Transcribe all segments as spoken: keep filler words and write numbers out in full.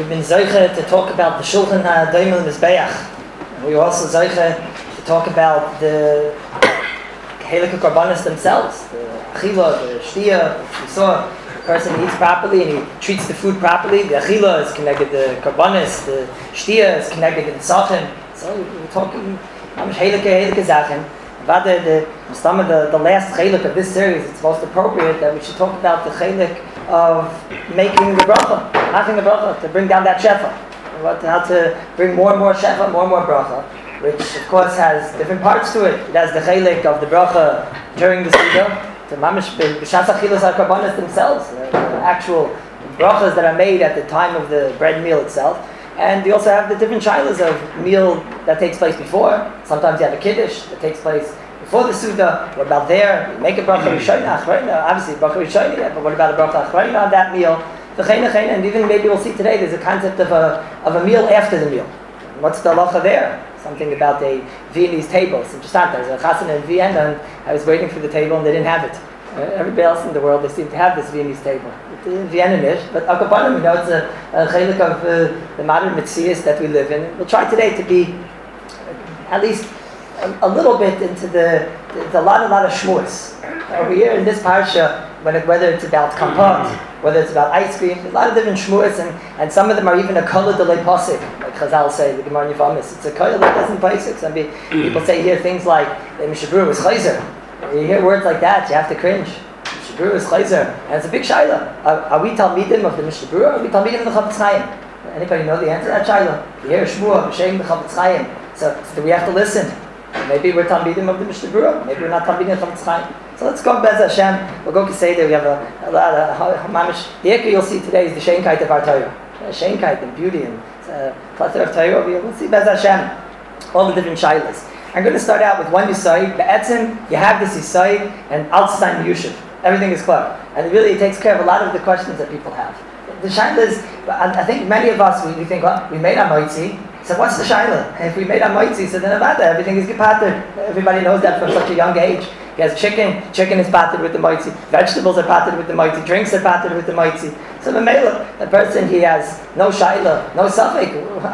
we've been zeicha to talk about the Shulchan HaDoimel Mizbeach. We were also zeicha to talk about the Helik Korbanos themselves, the Achila, the Shtia. We saw the person eats properly and he treats the food properly. The Achila is connected to the Korbanos, the Shtia is connected to the Sachin. So we were talking about Helik Helik Zachin. But the, the, the, the last chelik of this series, it's most appropriate that we should talk about the chelik of making the bracha, making the bracha, to bring down that shefa. What, how to bring more and more shefa, more and more bracha, which of course has different parts to it. It has the chelik of the bracha during the Seudah, the mamish b'shas achilas hakorbanos themselves, the, the actual brachas that are made at the time of the bread meal itself. And you also have the different shilas of meal that takes place before. Sometimes you have a kiddush that takes place before the Seudah. What about there? You make a bracha rishona, achrona. Obviously, bracha rishona, yeah, but what about a bracha achrona on that meal? And even maybe we'll see today, there's a concept of a of a meal after the meal. What's the halacha there? Something about a Viennese table. It's interesting. There's a chasana in Vienna, and I was waiting for the table, and they didn't have it. Everybody else in the world, they seem to have this Viennese table. It's in Vienna-ish, but Akapanim, you know, it's a, a chelik of uh, the modern Metzias that we live in. We'll try today to be at least a, a little bit into the, there's a lot, a lot of shmurs. Over here in this parsha, when it, whether it's about kampot, whether it's about ice cream, there's a lot of different shmurs, and, and some of them are even a kol delay posik, like Chazal say, the Gemara Yevamis. It's a kol that doesn't posik. Some people say here things like, the Mishabru is chayzer. You hear words like that, you have to cringe. Mishnah Berurah is chayzer, and it's a big shaila. Are, are we talmidim of the Mishnah Berurah, or are we talmidim of the Chafetz Chaim? Anybody know the answer to that shaila? You hear a shmua, b'shem the Chafetz Chaim. So, so do we have to listen? Maybe we're talmidim of the Mishnah Berurah, maybe we're not talmidim of the Chafetz Chaim. So let's go Bez Hashem. We'll go Keseder. We have a, a lot of mamish. The ikar you'll see today is the sheinkite of our Torah. Sheinkite and beauty and uh, plethora of Torah over here. We'll see Bez Hashem. All the different shailas. I'm going to start out with one Yisayid. Be'etzim, you have this Yisayid, and Al-Tzayin Yusuf. Everything is clear. And it really takes care of a lot of the questions that people have. The shaila is, I think many of us, we, we think, well, we made our moitzi. So what's the shaila? If we made our moitzi, so then about that, everything is gepatered. Everybody knows that from such a young age. He has chicken, chicken is patered with the moitzi. Vegetables are patered with the moitzi. Drinks are patered with the moitzi. So the male, the person, he has no shaila, no suffix.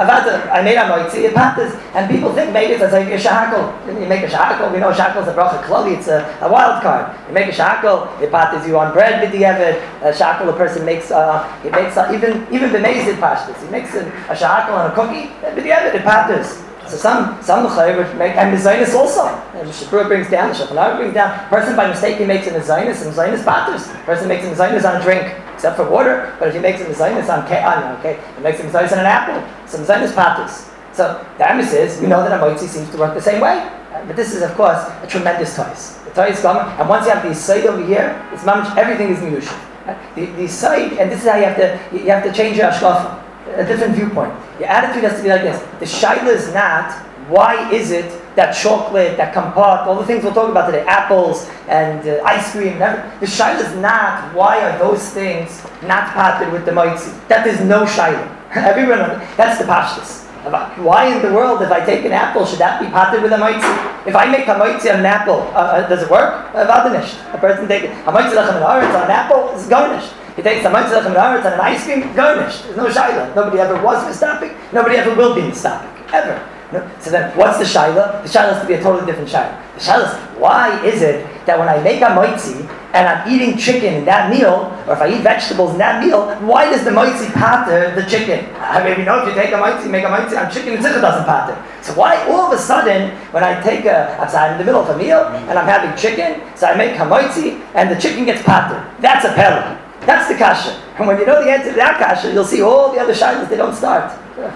I made a moitzi, it paters. And people think maybe it's like a shahakal. You make a shahakal, we know shahakal is a bracha klali, it's a, a wild card. You make a shahakal, it paters you on bread with the evet. A shahakal, a person makes, uh, he makes uh, even even b'mezid pashtas. He makes a, a shahakal on a cookie, with the evet, it paters. So some some chayyim make, and mezainis also. And the Shapura brings down, the Shulchan Aruch brings down. Person by mistake he makes a mezainis, and mezainis paters. Person makes a mezainis on a drink, except for water. But if he makes a mezainis on on okay, he makes a mezainis on an apple. So mezainis paters. So the emes is we know that a moitzi seems to work the same way. Uh, but this is of course a tremendous toys. The toys come, and once you have the side over here, it's mamish, everything is miyushin. Uh, the the side, and this is how you have to you have to change your ashkafa. A different viewpoint. Your attitude has to be like this. The shaila is not, why is it that chocolate, that kampot, all the things we'll talk about today, apples and uh, ice cream, and everything. The shaila is not, why are those things not pated with the moitzi? That is no shaila. Everyone, that's the pashtus. Why in the world, if I take an apple, should that be pated with a moitzi? If I make a moitzi on an apple, uh, uh, does it work? A person take a moitzi lechem and aretz on an apple, it's garnished. He takes a moitzi lechem and aretz on an ice cream, garnished. There's no shaila. Nobody ever was mistopic. Nobody ever will be mistopic. Ever. No? So then, what's the shaila? The shaila has to be a totally different shaila. The shaila is, why is it that when I make a moitzi and I'm eating chicken in that meal, or if I eat vegetables in that meal, why does the moitzi pater the chicken? I mean, you know, if you take a moitzi, make a moitzi on chicken, the tzitcha doesn't pater. So why all of a sudden, when I take a, I'm in the middle of a meal and I'm having chicken, so I make a moitzi and the chicken gets pater? That's a pella. That's the kasha. And when you know the answer to that kasha, you'll see all the other shaylas, they don't start.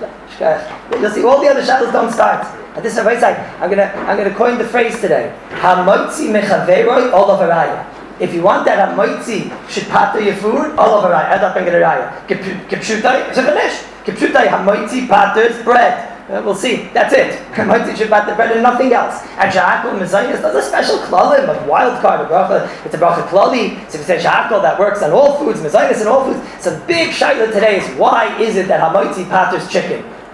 You'll see all the other shaylas don't start. And this is a like, I'm gonna I'm gonna coin the phrase today. Ha-moitzi mechaveroi olav haraya. If you want that ha-moitzi should pater your food, olav haraya. Adap ben geraya. Kipshutai, it's a finish. Kipshutai ha-moitzi paters bread. Uh, we'll see. That's it. Moitzi should pater bread and nothing else. And shahakol mezainis, there's a special klalim of wild card, a bracha. It's a bracha klali. So if you say shahakol, that works on all foods, mezainis and all foods. So big shaila today is, why is it that ha-moitzi paters chicken?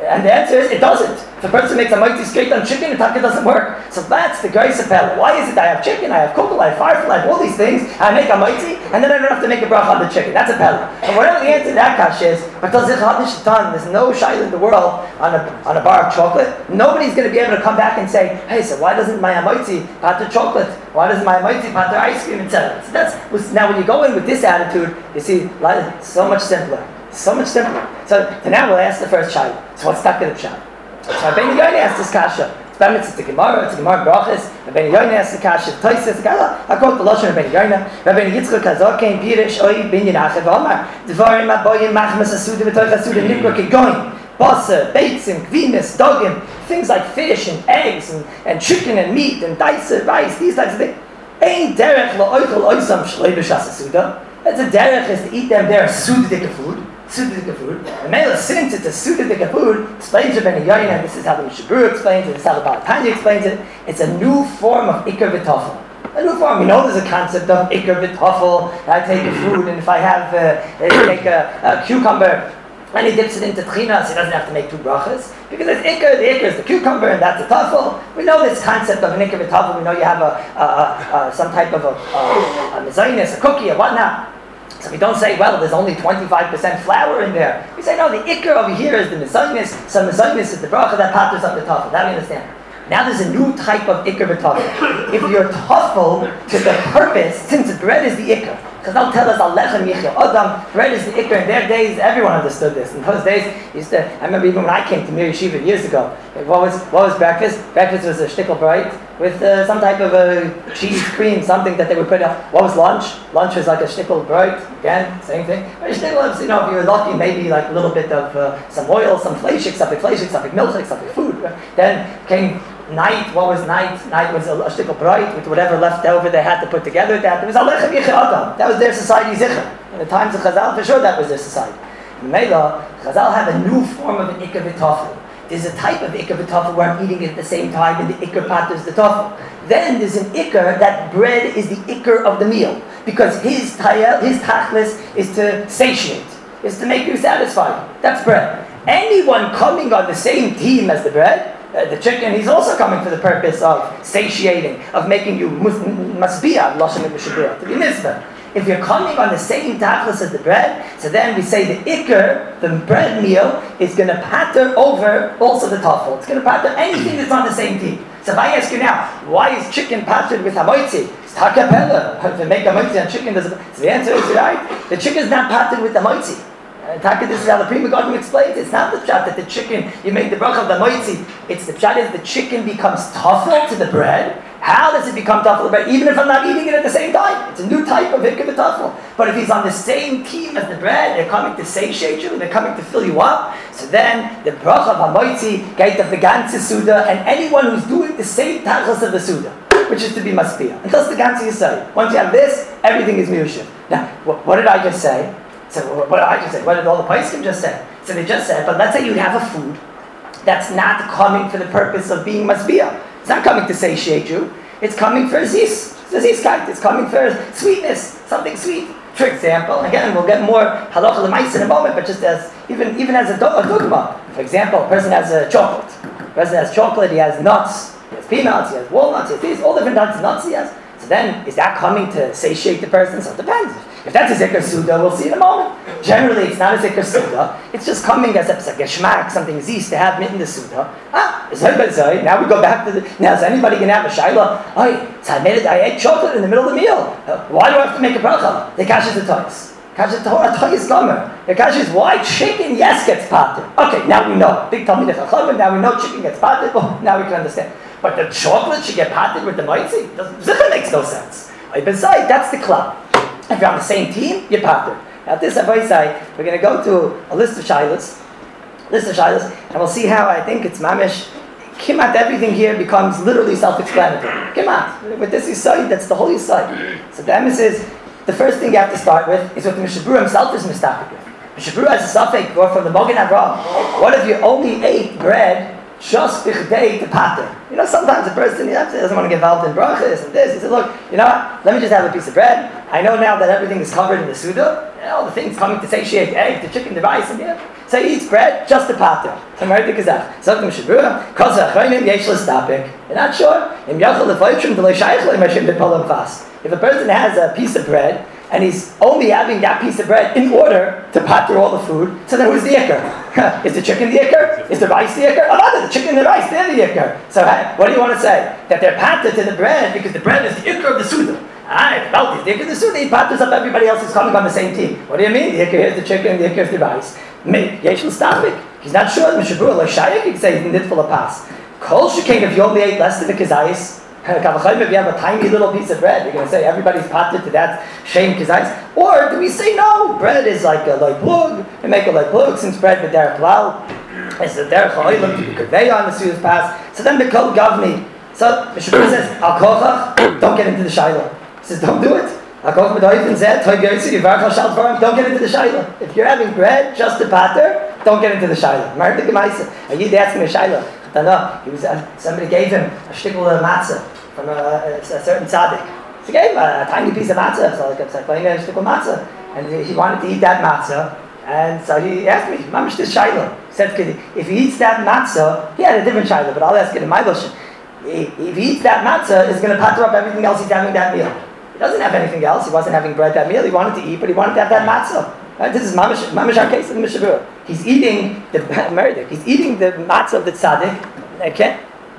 And the answer is, it doesn't. If a person makes a mighty straight on chicken, the taka doesn't work. So that's the grace of Pella. Why is it I have chicken, I have kugel, I have firefly, I have all these things, and I make a mighty, and then I don't have to make a bracha on the chicken. That's a Pella. And whatever the answer to that kash is, but does it done? There's no shayla in the world on a on a bar of chocolate. Nobody's going to be able to come back and say, hey, so why doesn't my mighty pater chocolate? Why doesn't my mighty pater ice cream, et cetera? So that's now when you go in with this attitude, you see, it's so much simpler. So much simpler. So, so now we'll ask the first child. So what's stuck in the pshat? So Rabbeinu Yonah asked this kasha. It's Bemitz, it's the Gemara, it's the Gemara Brachas. Rabbeinu Yonah asked the kasha. Tosis, the kasha. I quote the Lashon Rabbeinu Yonah. Rabbeinu Yitzchak Hazokein Pirish Oy Binyan Achev Omar. Dvarim Aboyim Machmas Asuda V'Toich Asuda Nikra Kegoin. Basa, Beitzim, Gvinis, Dogim. Things like fish and eggs and, and chicken and meat and daisa, rice, these types of things. Ein derech la'oichel oisam shlei b'shas Asuda. It's a derech is to eat them there Sudic food. Sudic food. And Mela, since it's a Sudic food, explains Rabbeinu Yonah, this is how the Mishabur explains it, this is how the Baal Tanya explains it, it's a new form of Iker V'Tafel. A new form. We know there's a concept of Iker V'Tafel. I take a food, and if I have, uh, take a, a cucumber, and he dips it into tchina, so he doesn't have to make two brachas. Because it's Iker, the Iker is the cucumber, and that's the tafel. We know this concept of an Iker V'Tafel. We know you have a, a, a, a some type of a, a, a mezainis, a cookie, a whatnot. So we don't say, well, there's only twenty-five percent flour in there. We say, no, the ikr over here is the mezainis. So mezainis is the bracha that patters up the tafel. That we understand. Now there's a new type of ikr v'tafel. If you're tafel to the purpose, since bread is the ikr, because they'll tell us, Alechem yichya adam, bread is the ikr. In their days, everyone understood this. In those days, used to, I remember even when I came to Mir Yeshiva years ago, what was what was breakfast? Breakfast was a shtickle bright with uh, some type of a cheese cream, something that they would put on. What was lunch? Lunch was like a shtickle bright, again, same thing. But a shtickle was, you know, if you were lucky, maybe like a little bit of uh, some oil, some fleshik, something fleshik, something milchik, something food. Then came night. What was night? Night was a, a shtickle bright with whatever left over they had to put together. That it was Alechem yichya adam. That was their society zikr. In the times of Chazal, for sure, that was their society. In Mela, Chazal have a new form of an ikar v'tafel. There's a type of ikar v'tafel where I'm eating it at the same time, and the ikar pater is the tafel. Then there's an ikar that bread is the ikar of the meal, because his tayel, his tachlis is to satiate, is to make you satisfied. That's bread. Anyone coming on the same team as the bread, uh, the chicken, he's also coming for the purpose of satiating, of making you masbiyah, lashon mishabiyah, to be mitzvah. If you're coming on the same tachlis as the bread, so then we say the ikr, the bread meal, is going to patter over also the tafel. It's going to patter anything that's on the same team. So if I ask you now, why is chicken pattered with hamoitzi? It's takapella. To make hamoitzi on chicken, doesn't. So the answer is right. The chicken is not pattered with hamoitzi. Uh, Taka, this is how the Pri Megadim explains. It's not the pshat that the chicken, you make the bracha of the hamoitzi. It's the pshat is the chicken becomes tafel to the bread. How does it become tafel bread? Even if I'm not eating it at the same time. It's a new type of ikar v'tafel. But if he's on the same team as the bread, they're coming to satiate you, they're coming to fill you up. So then, the bracha of hamoitzi, gate of the ganze suda, and anyone who's doing the same tachlis of the suda, which is to be maspiyah. And thus the ganze yisai. Once you have this, everything is miyushiv. Now, what, what did I just say? So what did I just say? What did all the poskim just say? So they just said, but let's say you have a food that's not coming for the purpose of being masbiyah. It's not coming to satiate you. It's coming for zis. Zizkeit. It's coming for sweetness. Something sweet. For example, again, we'll get more halacha l'mais in a moment, but just as, even, even as a, do, a dogma. For example, a person has a chocolate. A person has chocolate, he has nuts, he has peanuts, he has walnuts, he has these, all different types of nuts he has. So then, is that coming to satiate the person? So it depends. If that's a zikr suda, we'll see in a moment. Generally, it's not a zikr suda. It's just coming as a, like a shmak, something zis to have in the suda. Ah, now we go back to the. Now, is anybody going to have a shaila? Oh, so I made it. I ate chocolate in the middle of the meal. Uh, why do I have to make a bracha? The kash is the toys. Kash is the toy is gomer. The kash is why chicken yes gets pater. Okay, now we know. Big tummy the chachamim. Now we know chicken gets pater. Oh, now we can understand. But the chocolate should get patered with the moitzi. Zikr makes no sense. Besides, that's the club. If you're on the same team, you're patered. Now this Avaisai, we're going to go to a list of shilas, list of shilas, and we'll see how I think it's mamish. Kimat, everything here becomes literally self-explanatory. Kimat. With this Yisai, that's the whole Yisai. So the emes is, the first thing you have to start with is what the Mishabur himself is mistapik with. Mishabur has a suffix, or from the Mogen Avraham. What if you only ate bread just bichdei to pater? You know, sometimes a person he doesn't want to get involved in brachas and this. He says, look, you know what? Let me just have a piece of bread. I know now that everything is covered in the suda. You know, all the things coming to satiate, the egg, the chicken, the rice, and yeah. So he eats bread just to pater. So Merdik is that. So the Mishabura, Kosa Achronim Yesh L'Stapik. You're not sure? Im Yachal L'Foitrim D'Lo Shaykh L'Imashim D'Polam Fast. If a person has a piece of bread, and he's only having that piece of bread in order to pater all the food, so then who's the ikar? Is the chicken the ikar? Is the rice the ikar? Oh, no, the chicken and the rice, they're the ikar. So what do you want to say? That they're pater to the bread because the bread is the ikar of the suda. Ah, well, the ikar of the suda, he paters up everybody else who's coming on the same team. What do you mean? The ikar is the chicken, the ikar is the rice. Yesh L'Stapik. He's not sure. Mishabur L'Shayik, he can say he's in full of pass. Kol Shekain, if you only ate less than the kazayis, if you have a tiny little piece of bread, you're going to say everybody's pater to that shame kazayis. Or do we say no? Bread is like a like plug. We make a like plug since bread with derech klal. It's a derech ha'olam to be conveyed on the suda's pass. So then the kol gavni. So Mishabur says al kochach, don't get into the shayla. He says don't do it. Al kochach b'doifin zeh toy g'yotzi yivarach al shal dvarim. Don't get into the shayla. If you're having bread just to pater, don't get into the shayla. Marta gemaisa. Are you asking a shayla? No, he was, uh, somebody gave him a shtickle of matzah from a, a, a certain tzaddik. So he gave him a, a tiny piece of matzah, so like it's like playing a shtickle of matzah. And he, he wanted to eat that matzah, and so he asked me, Mamish this shayla. He said, if he eats that matzah, he had a different shayla, but I'll ask it in my lashon. If he eats that matzah, it's going to pater up everything else he's having that meal. He doesn't have anything else, he wasn't having bread that meal, he wanted to eat, but he wanted to have that matzah. Right? This is mamish, mamish our case in the Mishabura. He's eating the Merdik. He's eating the matzah of the tzaddik. Okay?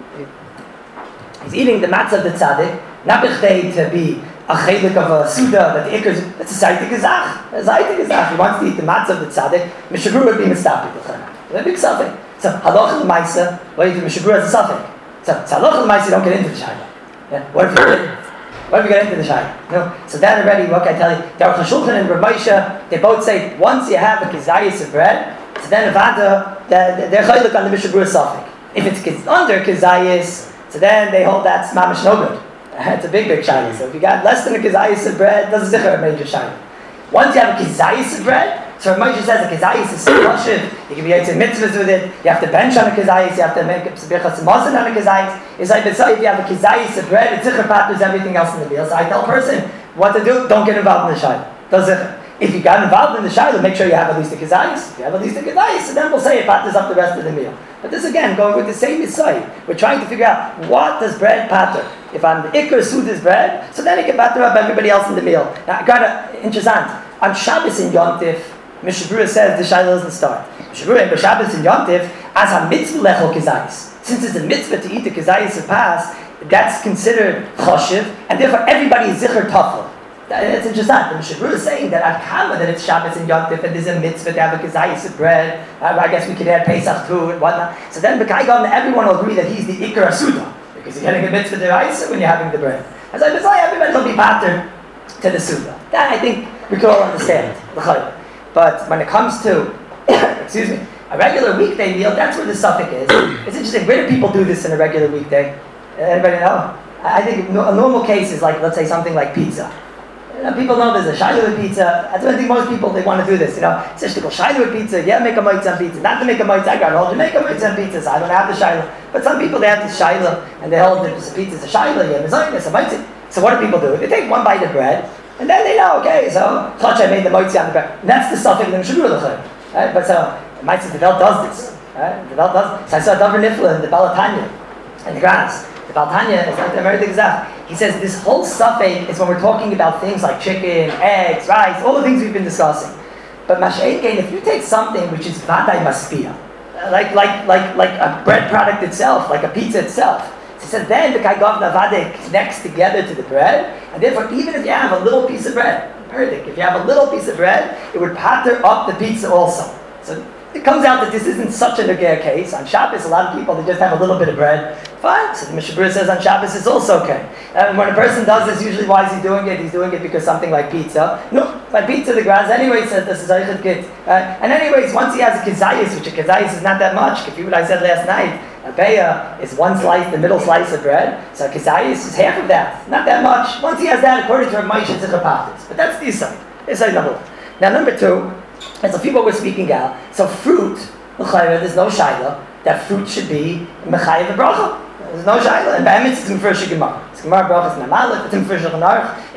He's eating the matzah of the tzaddik. Not b'chdei to be a chelik of a suda that the ikar. That's a zaytik gazach. A zaytik gazach. He wants to eat the matzah of the tzaddik. Mishabura would be mistapik. It's a big suffix. So halacha l'maisa. What if the Mishabura is a suffix? So halacha l'maisa, don't get into the shayla. Yeah. What if you get? What if you get into the shayla? No. So that already, what can I tell you? The Aruch HaShulchan and Rav Moshe, they both say once you have a kizayis of bread, so then avada, they're chaylik on the Mishabura suffix. If it's under kizayis, so then they hold that's mamish no good. It's a big, big shayla. So if you got less than a kizayis of bread, doesn't zikr a major shayla. Once you have a kizayis of bread, so Rav Moshe says a kizayis is so lushiv, you can be able to mitzvahs with it, you have to bench on a kizayis, you have to make a birchas mazon on a kizayis. It's like, so if you have a kizayis of bread, it's zikr paters everything else in the meal. So I tell a person what to do, don't get involved in the shayla. Does zikr. If you got involved in the shayla, make sure you have at least a kizayis. If you have at least a kizayis, and then we'll say it paters up the rest of the meal. But this again, going with the same Yisai, we're trying to figure out what does bread pater. If I'm the ikar sud is bread, so then it can pater up everybody else in the meal. Now, I got a interessant. On Shabbos in Yom Tif, Mishabura says the shayla doesn't start. Mishabura in Shabbos in Yom Tif, as a mitzvah lechol kizayis. Since it's a mitzvah to eat the kizayis of pass, that's considered choshev, and therefore everybody is zicher tafel. It's interesting. The Mishabura is saying that at Kama that it's Shabbos and Yom Tif and there's a mitzvah to have a kazayis of bread. Uh, I guess we could add Pesach too and whatnot. So then B'Kai everyone will agree that he's the Ikar Asuda because you're getting a mitzvah deraisa when you're having the bread. As I was like, everybody will be pater to the Suda. That I think we could all understand. But when it comes to, excuse me, a regular weekday meal, that's where the suffix is. It's interesting. Where do people do this in a regular weekday? Anybody know? I think a normal case is like, let's say something like pizza. You know, people know there's a shayla with pizza. I don't think most people, they want to do this, you know. It's just to go shayla with pizza, yeah, make a mitzvah on pizza. Not to make a mitzvah, I got hold to make a mitzvah on pizza, so I don't have the shayla. But some people, they have this shayla, and they hold that the pizza is a shayla, yeah, it's a mitzvah. So what do people do? They take one bite of bread, and then they know, okay, so, chach, I made the mitzvah on the bread. And that's the suffix in the Mishabura l'chayim. Right? But so, mitzvah, the Vel does this. Right? The Vel does this. So I saw Davar Nifla in the Balatanya, in the Grass. The Balatanya is like the American Gazach. He says this whole suffix is when we're talking about things like chicken, eggs, rice, all the things we've been discussing. But Masha'ekein, if you take something which is Vadai Maspia, like like like like a bread product itself, like a pizza itself, he says then the Kaigavna Vadai connects together to the bread, and therefore even if you have a little piece of bread, if you have a little piece of bread, it would patter up the pizza also. So it comes out that this isn't such a nagir case. On Shabbos, a lot of people, they just have a little bit of bread. Fine. So the Mishabura says on Shabbos it's also okay. And when a person does this, usually why is he doing it? He's doing it because something like pizza. No, by pizza, the Graz anyway says this is a kid. Uh, and anyways, once he has a kizayis, which a kizayis is not that much. If you what I said last night, a beya is one slice, the middle slice of bread. So a kizayis is half of that. Not that much. Once he has that, according to Rav Moshe, it's a chapatis. But that's the side. This side number one. Now number two, as a few what we're speaking out. So fruit, there's no shayla that fruit should be mechayev the bracha. There's no shayla. And by emes it's mefurish gemara. It's gemara brachas namalek. It's mefurish in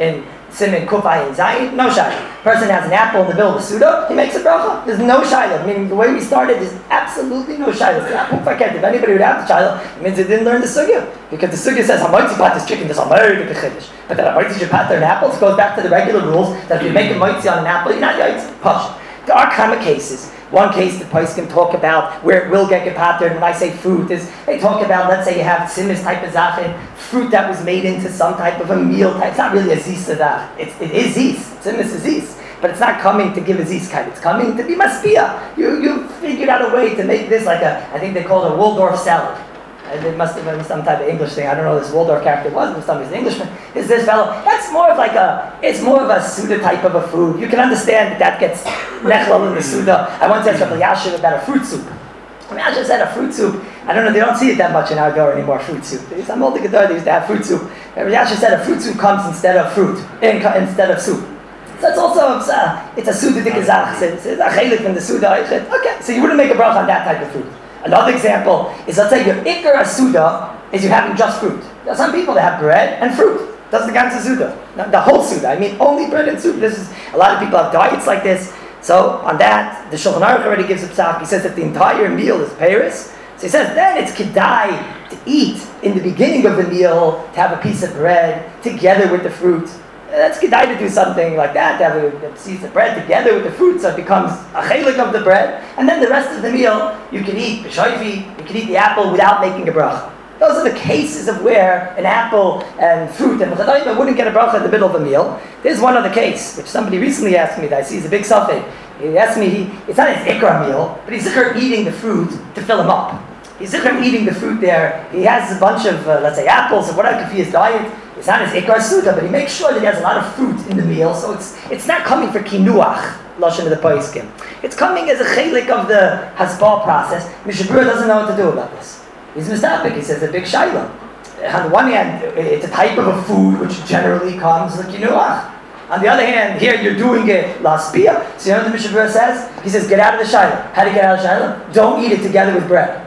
Simin Kufay and Zayin, no shayla. Person has an apple in the middle of the Suda, he makes a bracha. There's no shayla. Meaning the way we started is absolutely no shayla. If anybody would have the shayla, it means they didn't learn the sugya. Because the sugya says, Hamoitzi pat is chicken, there's a very big chiddush. But that Hamoitzi should pat an apple, it goes back to the regular rules that if you make a moitzi on an apple, you're not yaitz. Push. There are common cases. One case the Poskim talk about where it will get gepatterd. When I say fruit, is they talk about, let's say you have simis type of zachin, fruit that was made into some type of a meal type. It's not really a zis of that. It, it is zis. Simis is zis. But it's not coming to give a zis kind. It's coming to be maspia. You you figured out a way to make this like a, I think they call it a Waldorf salad. And it must have been some type of English thing. I don't know who this Waldorf character was, but somebody's an Englishman. Is this fellow? That's more of like a, it's more of a Suda type of a food. You can understand that that gets nechlal in the Suda. I once asked Rabbi Yashiv about a fruit soup. Rabbi Yashiv said a fruit soup. I don't know, they don't see it that much in our door anymore, fruit soup. Some old Gedor, they used to have fruit soup. Rabbi Yashiv said a fruit soup comes instead of fruit, in, instead of soup. So it's also, it's a, it's a Suda dikazach. It's a chelik from the Suda. Okay, so you wouldn't make a bracha on that type of fruit. Another example is, let's say your ikar asuda is you're having just fruit. There are some people that have bread and fruit. That's the ganze suda. The whole suda. I mean, only bread and soup. This is, a lot of people have diets like this. So on that, the Shulchan Aruch already gives a psak. He says that the entire meal is paris. So he says then it's kedai to eat in the beginning of the meal, to have a piece of bread together with the fruit. That's kedai to do something like that, to have a, a piece of bread together with the fruit, so it becomes a chelik of the bread, and then the rest of the meal you can eat b'shoifi, you can eat the apple without making a bracha. Those are the cases of where an apple and fruit and chadayim wouldn't get a bracha in the middle of a meal. There's one other case, which somebody recently asked me that I see is a big suffix. He asked me, he, it's not his ikra meal, but he's zikr eating the fruit to fill him up. He's zikr eating the fruit there. He has a bunch of, uh, let's say, apples or whatever for his diet. It's not his ikar suda, but he makes sure that he has a lot of fruit in the meal, so it's it's not coming for kinuach, lashon of the poiskim. It's coming as a chelik of the hasbah process. Mishabur doesn't know what to do about this. He's mistapik. He says a big shayla. On the one hand, it's a type of a food which generally comes like kinuach. On the other hand, here you're doing it laspia. So you know what the Mishabur says? He says, get out of the shayla. How to get out of the shayla? Don't eat it together with bread.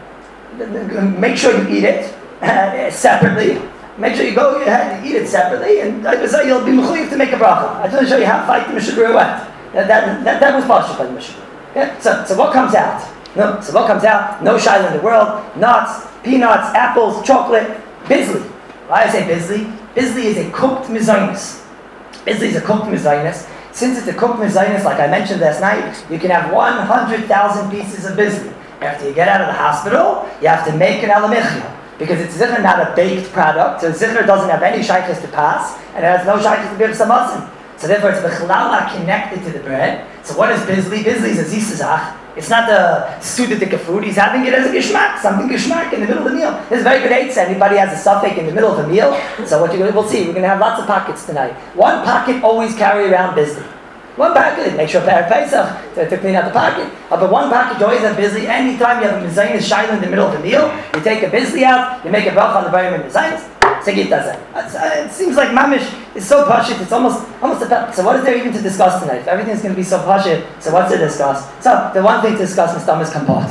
Make sure you eat it uh, separately. Make sure you go ahead and eat it separately, and like I say, you'll be mechuyev to make a bracha. I just want to show you how fight the Mishabur went. That that that, that was partial by the Mishabur. Okay? So so what comes out? No. So what comes out? No shayla in the world. Nuts, peanuts, apples, chocolate, bizli. Why I say bizli? Bizli is a cooked mizaynis. Bizli is a cooked mizaynis. Since it's a cooked mizaynis, like I mentioned last night, you can have one hundred thousand pieces of bizli. After you get out of the hospital, you have to make an alamichya. Because it's zikr not a baked product, so zikr doesn't have any shaykhs to pass, and it has no shaykhs to be samasim. So therefore it's bechlala connected to the bread. So what is bizli? Bizli is a zisazach. It's not the sudadik food, he's having it as a gishmak, something gishmak in the middle of the meal. This is very good eitzah. Anybody has a suffix in the middle of the meal? So what you're going to, we'll see, we're going to have lots of pockets tonight. One pocket always carry around bizli. One packet, make sure for Pesach to, to clean out the pocket. Uh, but one packet, you always have bizli. Anytime you have a mezainis shayla in the middle of the meal, you take a bizli out, you make a bracha on the bottom of the mezainis. So it does that. It seems like mamish is so pashit. It's almost almost a. So what is there even to discuss tonight? If everything's going to be so pashit, so what's to discuss? So the one thing to discuss in Stam is kampot.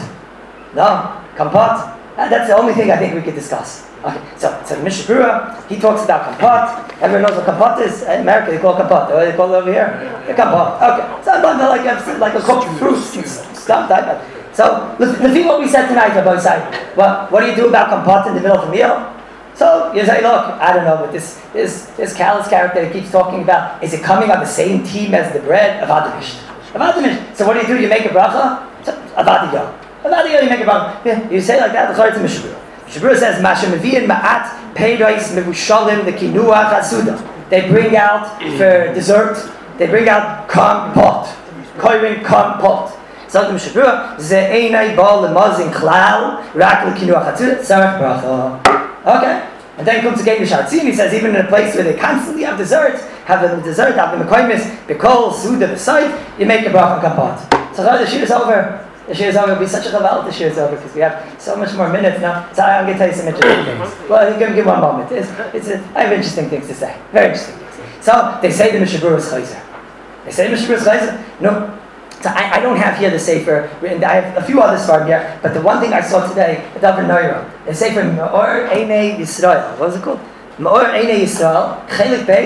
No, kampot. Uh, that's the only thing I think we could discuss. Okay, so so the Mishabura, he talks about kampot. Everyone knows what kampot is. In America, they call it kampot. What do they call it over here? The kampot. Okay, so like a, like a cooked fruit stuff type of. So let's see what we said tonight on both sides. What what do you do about kampot in the middle of the meal? So you say, look, I don't know, but this this this callous character that keeps talking about, is it coming on the same team as the bread? Avadimish. Avadimish. So what do you do? You make a bracha? Avadiyah. Avadiyah, you make a bracha. Yeah, you say like that, the Chayt Mishabura. Mishabura says, Masha Mevi'in Ma'at Peiros Mevushalim the Kinuach Hasuda. They bring out for dessert, they bring out kompot. Koirin kompot. So the Mishabura, Ze Einai Bal Lemazin Klal, Rak Le Kinuach Hasuda, Sarach Bracha. Okay, and then comes again the Shatzin. He says even in a place where they constantly have dessert, have the dessert, have the mekoymis, bekol, suda, beside, you make a bracha kapot. So the shir is over. The shir is over. It'll be such a chaval. The shir is over because we have so much more minutes now. So I'm going to tell you some interesting things. Well, you can give one moment. It's, it's a, I have interesting things to say. Very interesting things. So they say the Mishabura is chayzer. They say the Mishabura is chayzer. No. So I, I don't have here the Sefer written. I have a few others from here, but the one thing I saw today, the Davar Noira, the Sefer Me'or Einei Yisrael. What is it called? Me'or Einei Yisrael, Chelik Beis,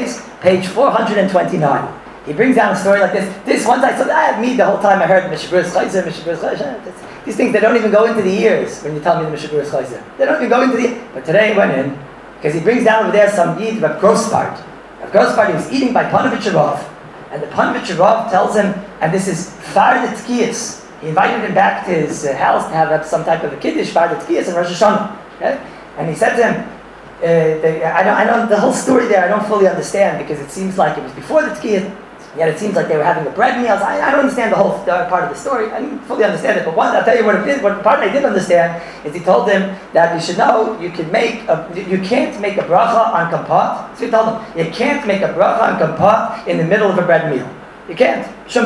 page four hundred twenty-nine. He brings down a story like this. This once I saw that, me the whole time I heard Mishabur Chayzer, Mishabur Chayzer. These things, they don't even go into the ears when you tell me the Mishabur Chayzer. They don't even go into the ears. But today he went in, because he brings down over there some Yid, Rav Grossbart. Rav Grossbart, he was eating by Panovich Rav. And the Panovich Rav tells him, and this is Far the Tkiyas. He invited him back to his uh, house to have some type of a Kiddush, Far the Tkiyas, and Rosh Hashanah. Okay? And he said to him, uh, they, I, don't, I don't, the whole story there I don't fully understand, because it seems like it was before the Tkiyas. Yet it seems like they were having a bread meal. I, I don't understand the whole uh, part of the story. I didn't fully understand it. But one, I'll tell you what it did. What the part I did understand is he told them that you should know you can make a, you can't make a bracha on kapat. So he told them you can't make a bracha on kapat in the middle of a bread meal. You can't. So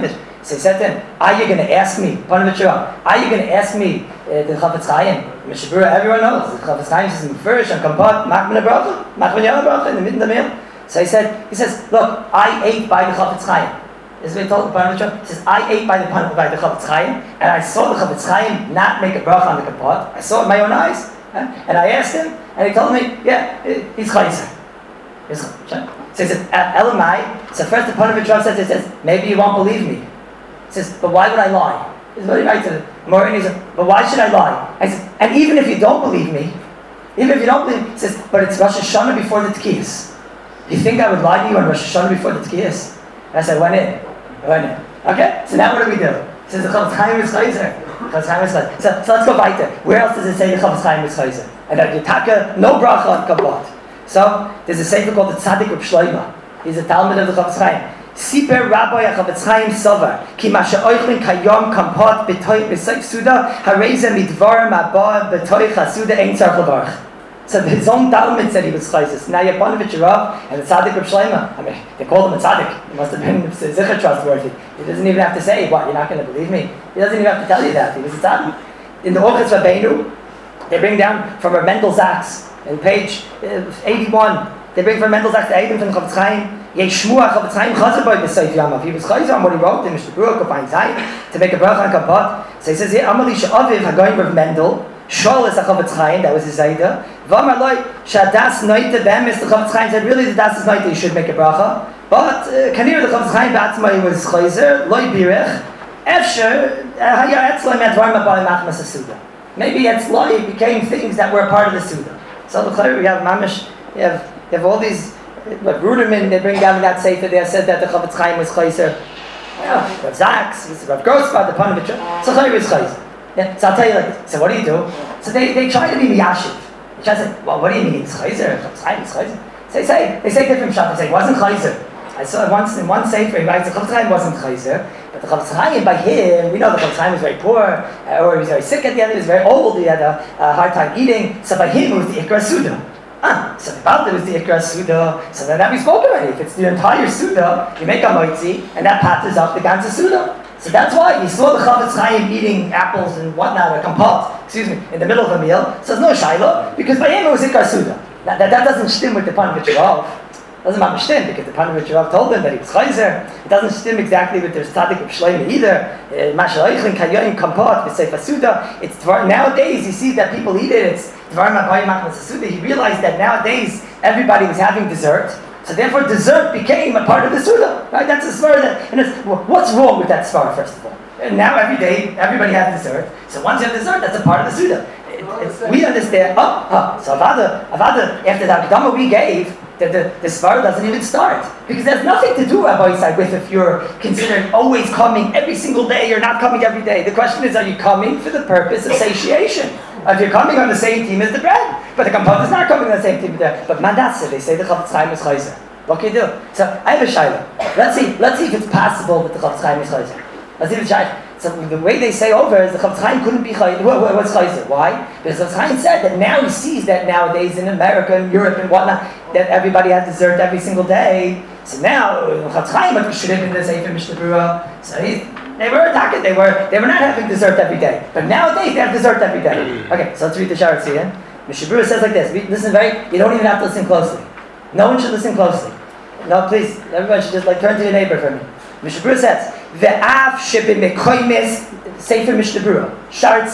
he said to him, are you going to ask me? Are you going to ask me uh, the Chafetz Chaim? Mishabura, everyone knows the Chafetz Chaim says in first on kapat, machman a bracha, machman a bracha in the middle of the meal. So he said, he says, look, I ate by the Chafetz Chaim. This is what he told the Panovich. He says, I ate by the by the Chafetz Chaim, and I saw the Chafetz Chaim not make a bracha on the kapot. I saw it with my own eyes. Huh? And I asked him, and he told me, yeah, he's chayzer. He's chayzer. So he said, Elamai, so first the Panovich says, he says, maybe you won't believe me. He says, but why would I lie? He's very right to the Morin. He said, but why should I lie? I said, and even if you don't believe me, even if you don't believe me, he says, but it's Rosh Hashanah before the Tkiyas. You think I would lie to you on Rosh Hashanah before the Tkiyas? And I said, went in. I went in. Okay? So now what do we do? He says, the Chafetz Chaim is chayzer. Chafetz Chaim is chayzer. So, so let's go weiter. Where else does it say the Chafetz Chaim is chayzer? And that Yitaka, no bracha on kabbat. So, there's a sefer called the Tzaddik Reb Shloima. He's a Talmud of the Chafetz Chaim. Siper Rabbi Chafetz Chaim Sovar, ki ma she'oichlin kayom kampot b'toich b'seif suda, hareze midvar ma'ba b'toich hasuda ein tzarch levarch. So his own Talmud said he was chayzer. Now you have Panovich Rav and the Tzaddik Reb Shloima. I mean, they called him a Tzaddik. He must have been zichar trustworthy. He doesn't even have to say, what, you're not going to believe me? He doesn't even have to tell you that. He was a Tzaddik. In the Orchis Rabbeinu, they bring down from a Mendel Zaks, in page eighty-one, they bring from Mendel Zaks the Eidim from Chafetz Chaim. Yeshmua Chafetz Chaim chazer by the Seif Yamav. He was chayzer on what he wrote in Mishnah Berurah Kafayim Zayin to make a bracha on kapot. So he says here, Amali she'aviv hagoyim Rav Mendel. Shol is a Chafetz Chaim, that was his Zayda. V'amar loy, shadas noite be'em is the Chafetz Chaim said, really the das is noite, you should make a bracha. But, kanir the Chafetz Chaim ba'atzmai was chayzer, loy birech, efsher, haya etzloi medvar mabali machmas asuda. Maybe etzloi became things that were part of the Suda. So the Chayr, we have mamish, you have, you have all these, like Ruderman, they bring down in that sefer, they said that the Chafetz Chaim was chayzer. Yeah, Rav Zaks, Rav Grossbart, the Panovich, so Chayr is chayzer. Yeah, so I'll tell you like this. So what do you do? So they, they try to be miyashiv. They try to say, well, what do you mean? It's chayzer. It's chayzer. So they say, they say different shot. They say, it wasn't chayzer. I saw it once in one sefer, he writes, the Chafetz Chaim wasn't chayzer. But the Chafetz Chaim, by him, we know the Chafetz Chaim was very poor, uh, or he was very sick at the end, he was very old, he had a, a hard time eating. So by him, it was the Ikra Suda. Ah, so about it was the Ikra Suda. So then that we spoke already. If it's the entire Suda, you make a moitzi, and that patters up the ganze Suda. So that's why you saw the Chafetz Chaim eating apples and whatnot, or kompot, excuse me, in the middle of a meal. So there's no Shiloh, because by him it was Ikar Suda. That, that, that doesn't stem with the Panovich Rav. It doesn't matter stem, because the Panovich Rav told them that he was chayzer. It doesn't stem exactly with their Tzaddik Reb Shloima either. Mashal Eichlin Kayoim kompot b'seif Suda. It's nowadays you see that people eat it. It's Dvar Mabayim Machmas Suda. He realized that nowadays everybody was having dessert. So therefore, dessert became a part of the Suda, right? That's a svara that, and it's, what's wrong with that svara, first of all? And now every day, everybody has dessert. So once you have dessert, that's a part of the Suda. It, it, we understand, oh, oh, so Avada, Avada, after the Akdama we gave, the, the, the svara doesn't even start. Because there's nothing to do, Rabbi Yisai, with if you're considered always coming every single day, you're not coming every day. The question is, are you coming for the purpose of satiation? If you're coming on the same team as the bread, but the kompot is not coming on the same team as the bread. But mandasa, they say the Chafetz Chaim is chayzer. What can you do? So I have a shayla. Let's see. Let's see if it's possible that the Chafetz Chaim is chayzer. Let's see if it's shayla. So the way they say over is the Chafetz Chaim couldn't be chayzer. What's chayzer? Why? Because the Chafetz Chaim said that now he sees that nowadays in America and Europe and whatnot that everybody has dessert every single day. So now the Chafetz Chaim should have been the Sefer Mishnah Berurah. So he. They were attacking. They were they were not having dessert every day. But nowadays they have dessert every day. Okay, so let's read the Sharat Tziyah. Mishnah Berurah says like this. Listen very. You don't even have to listen closely. No one should listen closely. No, please. Everyone should just like turn to your neighbor for me. Mishnah Berurah says, "Ve'af shebemekoymes Sefer Mishnah Berurah Sharat Tziyah."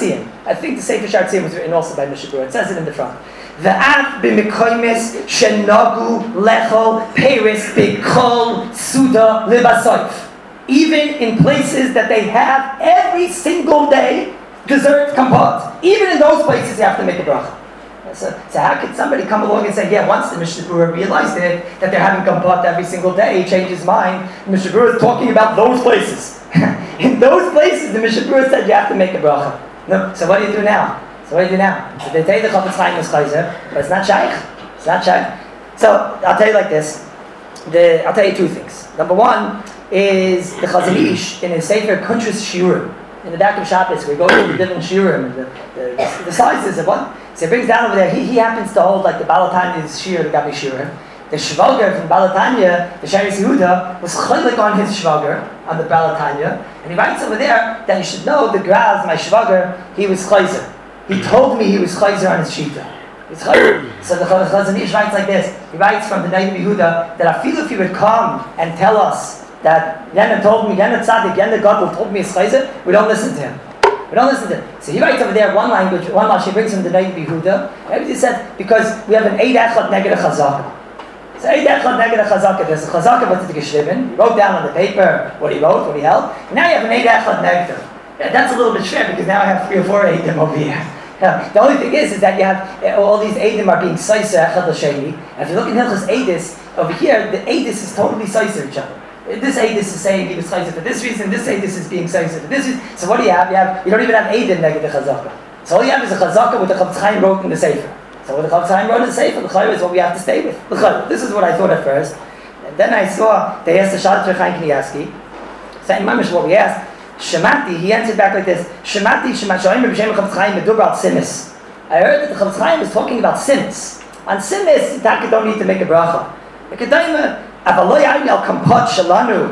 I think the Sefer Shar Tziyim was written also by Mishnah Berurah. It says it in the front. Ve'af b'mekoymes shenagu lechol peris b'kol suda libasoif. Even in places that they have every single day dessert kompot. Even in those places you have to make a bracha. So, so how could somebody come along and say, yeah, once the Mishnah Berurah realized it, that they're having kompot every single day, he changed his mind. The Mishnah Berurah is talking about those places. In those places, the Mishnah Berurah said you have to make a bracha. No, so what do you do now? So what do you do now? So they tell you the Chafetz Chaim is chayzer, but it's not shaykh. It's not shaykh. So I'll tell you like this. The, I'll tell you two things. Number one is the Chazon Ish in his Sefer Kuntras Shiurim. In the back of Shabbos, we go through the different shiurim, the, the, the sizes of one. So he brings down over there, he, he happens to hold like the Balatanya's shiur, the Gabi shiurim. The Shvager from Balatanya, the Sharis Yehuda, was chaylik on his Shvager, on the Balatanya. And he writes over there that you should know the Graz, my Shvager, he was chayzer. He told me he was chayzer on his Shita. He's chayzer. So the Chazon Ish writes like this. He writes from the Na'im Yehuda that I feel if he would come and tell us that Yana told me, Yana Tzadik, Yana Gadol told me it's chayzer, we don't listen to him. We don't listen to him. So he writes over there one language, one language, he brings from the Na'im Yehuda. And he said, because we have an Eid Echad Neged Chazaka. So Eid Echad Neged Chazaka, there's a Chazaka what's the Geschriben. He wrote down on the paper what he wrote, what he held. And now you have an Eid Echad Neged. Yeah, that's a little bit share because now I have three or four Eidim over here. Yeah. The only thing is, is that you have uh, all these Eidim are being Saiser Echad L'Sheni. And if you look in Hilchos Eidis, over here, the Eidis is totally Saiser each other. This Eidis is saying he was chayzer for this reason, this Eidis is being chayzer for this reason. So what do you have? You have you don't even have Eidim neged the chazaka. So all you have is a chazaka with the Chafetz Chaim wrote in the Sefer. So what the Chafetz Chaim wrote in the Sefer, the chayzer is what we have to stay with. This is what I thought at first. And then I saw they asked the Shadchan Chaim Kanievsky, saying mamish what we asked. Shemati, he answered back like this. Shemati shemashoim b'shem Chafetz Chaim medur about simis. I heard that the Chafetz Chaim is talking about simis. On simis, you don't need to make a bracha. The Kedayma. But it's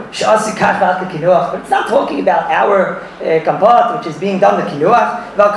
not talking about our uh, kampot, which is being done the kinuach. The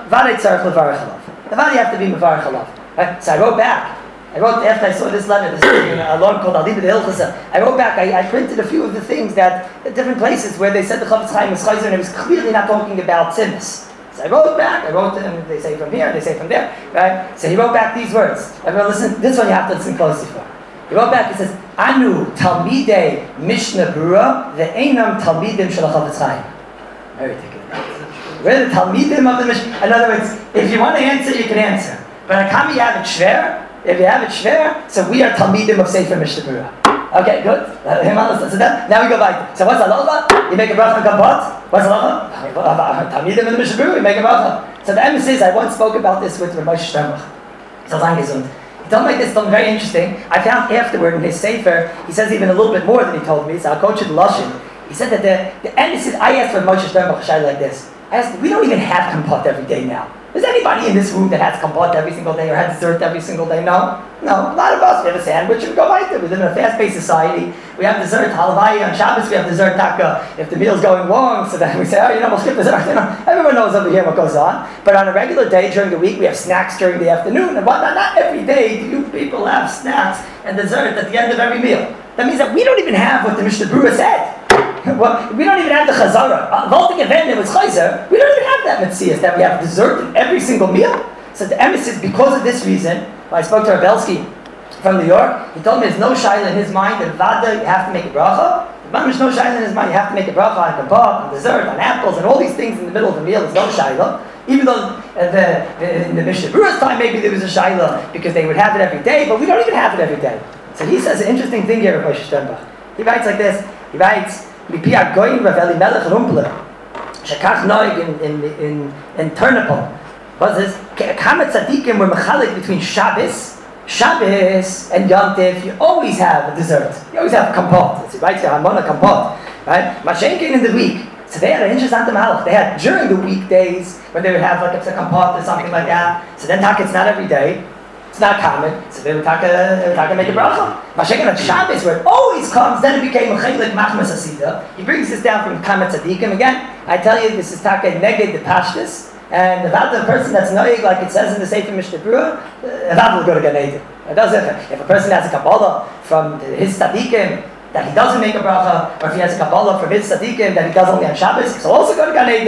vadi have to be mevarech alav. So I wrote back. I wrote after I saw this letter, this is a long called Alibah the Hilchasa. I wrote back. I, I printed a few of the things that at different places where they said the Chafetz Chaim was chayzer and it was clearly not talking about simis. So I wrote back. I wrote them. They say from here. They say from there. Right. So he wrote back these words. Everyone listen. This one you have to listen closely for. He wrote back, he says, Anu Talmidei Mishnah Berurah ve'enam Talmidim shel Chafetz Chaim. Very ridiculous. We're the Talmidim of the Mishnah. In other words, if you want to answer, you can answer. But Akami, you have it shver. If you have it shver, so we are Talmidim of Sefer Mishnah Berurah. Okay, good. So then, now we go back. So what's halacha? You make a bracha on kampot. What's halacha? Talmidim of the Mishnah Berurah, you make a bracha. So the emphasis, I once spoke about this with Rav Moshe Sternbuch. So lang gesund. Done like this, done very interesting. I found afterward in his Sefer, he says even a little bit more than he told me, so I'll coach it Lashon. He said that the, the emphasis, I asked for Moshe Sternbuch Shai like this. I asked, we don't even have kompot every day now. Is anybody in this room that has kompot every single day or has dessert every single day? No? No. A lot of us, we have a sandwich and we go right there. We live in a fast-paced society. We have dessert, halavai, on Shabbos we have dessert taka. If the meal's going long, so then we say, oh, you know, we'll skip dessert. You know, everyone knows over here what goes on. But on a regular day during the week, we have snacks during the afternoon. And whatnot. Not every day do you people have snacks and dessert at the end of every meal. That means that we don't even have what the Mishnah Berurah said. Well, we don't even have the chazara. Volting event it was chayzer. We don't even have that mitzvah that we have dessert in every single meal. So the emphasis, because of this reason, when I spoke to Rabelsky from New York, he told me there's no shaila in his mind that vada you have to make a bracha. There's no shaila in his mind you have to make a bracha on kampot, on dessert, on apples, and all these things in the middle of the meal. There's no shaila. Even though uh, the, in the Mishnah Berurah's time maybe there was a shaila because they would have it every day, but we don't even have it every day. So he says an interesting thing here, Rav Moshe Sternbuch. He writes like this. He writes. Mipi Agoyin Rav Elimelech Rumpler, Shekach Noig in in in in Turnipol. What's this? Kama tzadikim were mechalik between Shabbos, Shabbos and Yom Tov. You always have a dessert. You always have kompot. It's right here, Hamona kompot. Right? Mashenkin in the week. So they had an interesting malach. They had during the weekdays when they would have like a kompot or something like that. So then tak it's not every day. It's not common, so they would talk to make a bracha. Mashiach on Shabbos, where it always comes, then it became a chaylik machmas asida. He brings this down from Kamat Tzadikim again. I tell you, this is taka neged the pashtus, and about the person that's noig, like it says in the Sefer Mishnah Berurah, that will go to Gan Eden. It doesn't. If a person has a kabbalah from his tzadikim that he doesn't make a bracha, or if he has a kabbalah from his tzadikim that he does only on Shabbos, he'll also go to Gan Eden.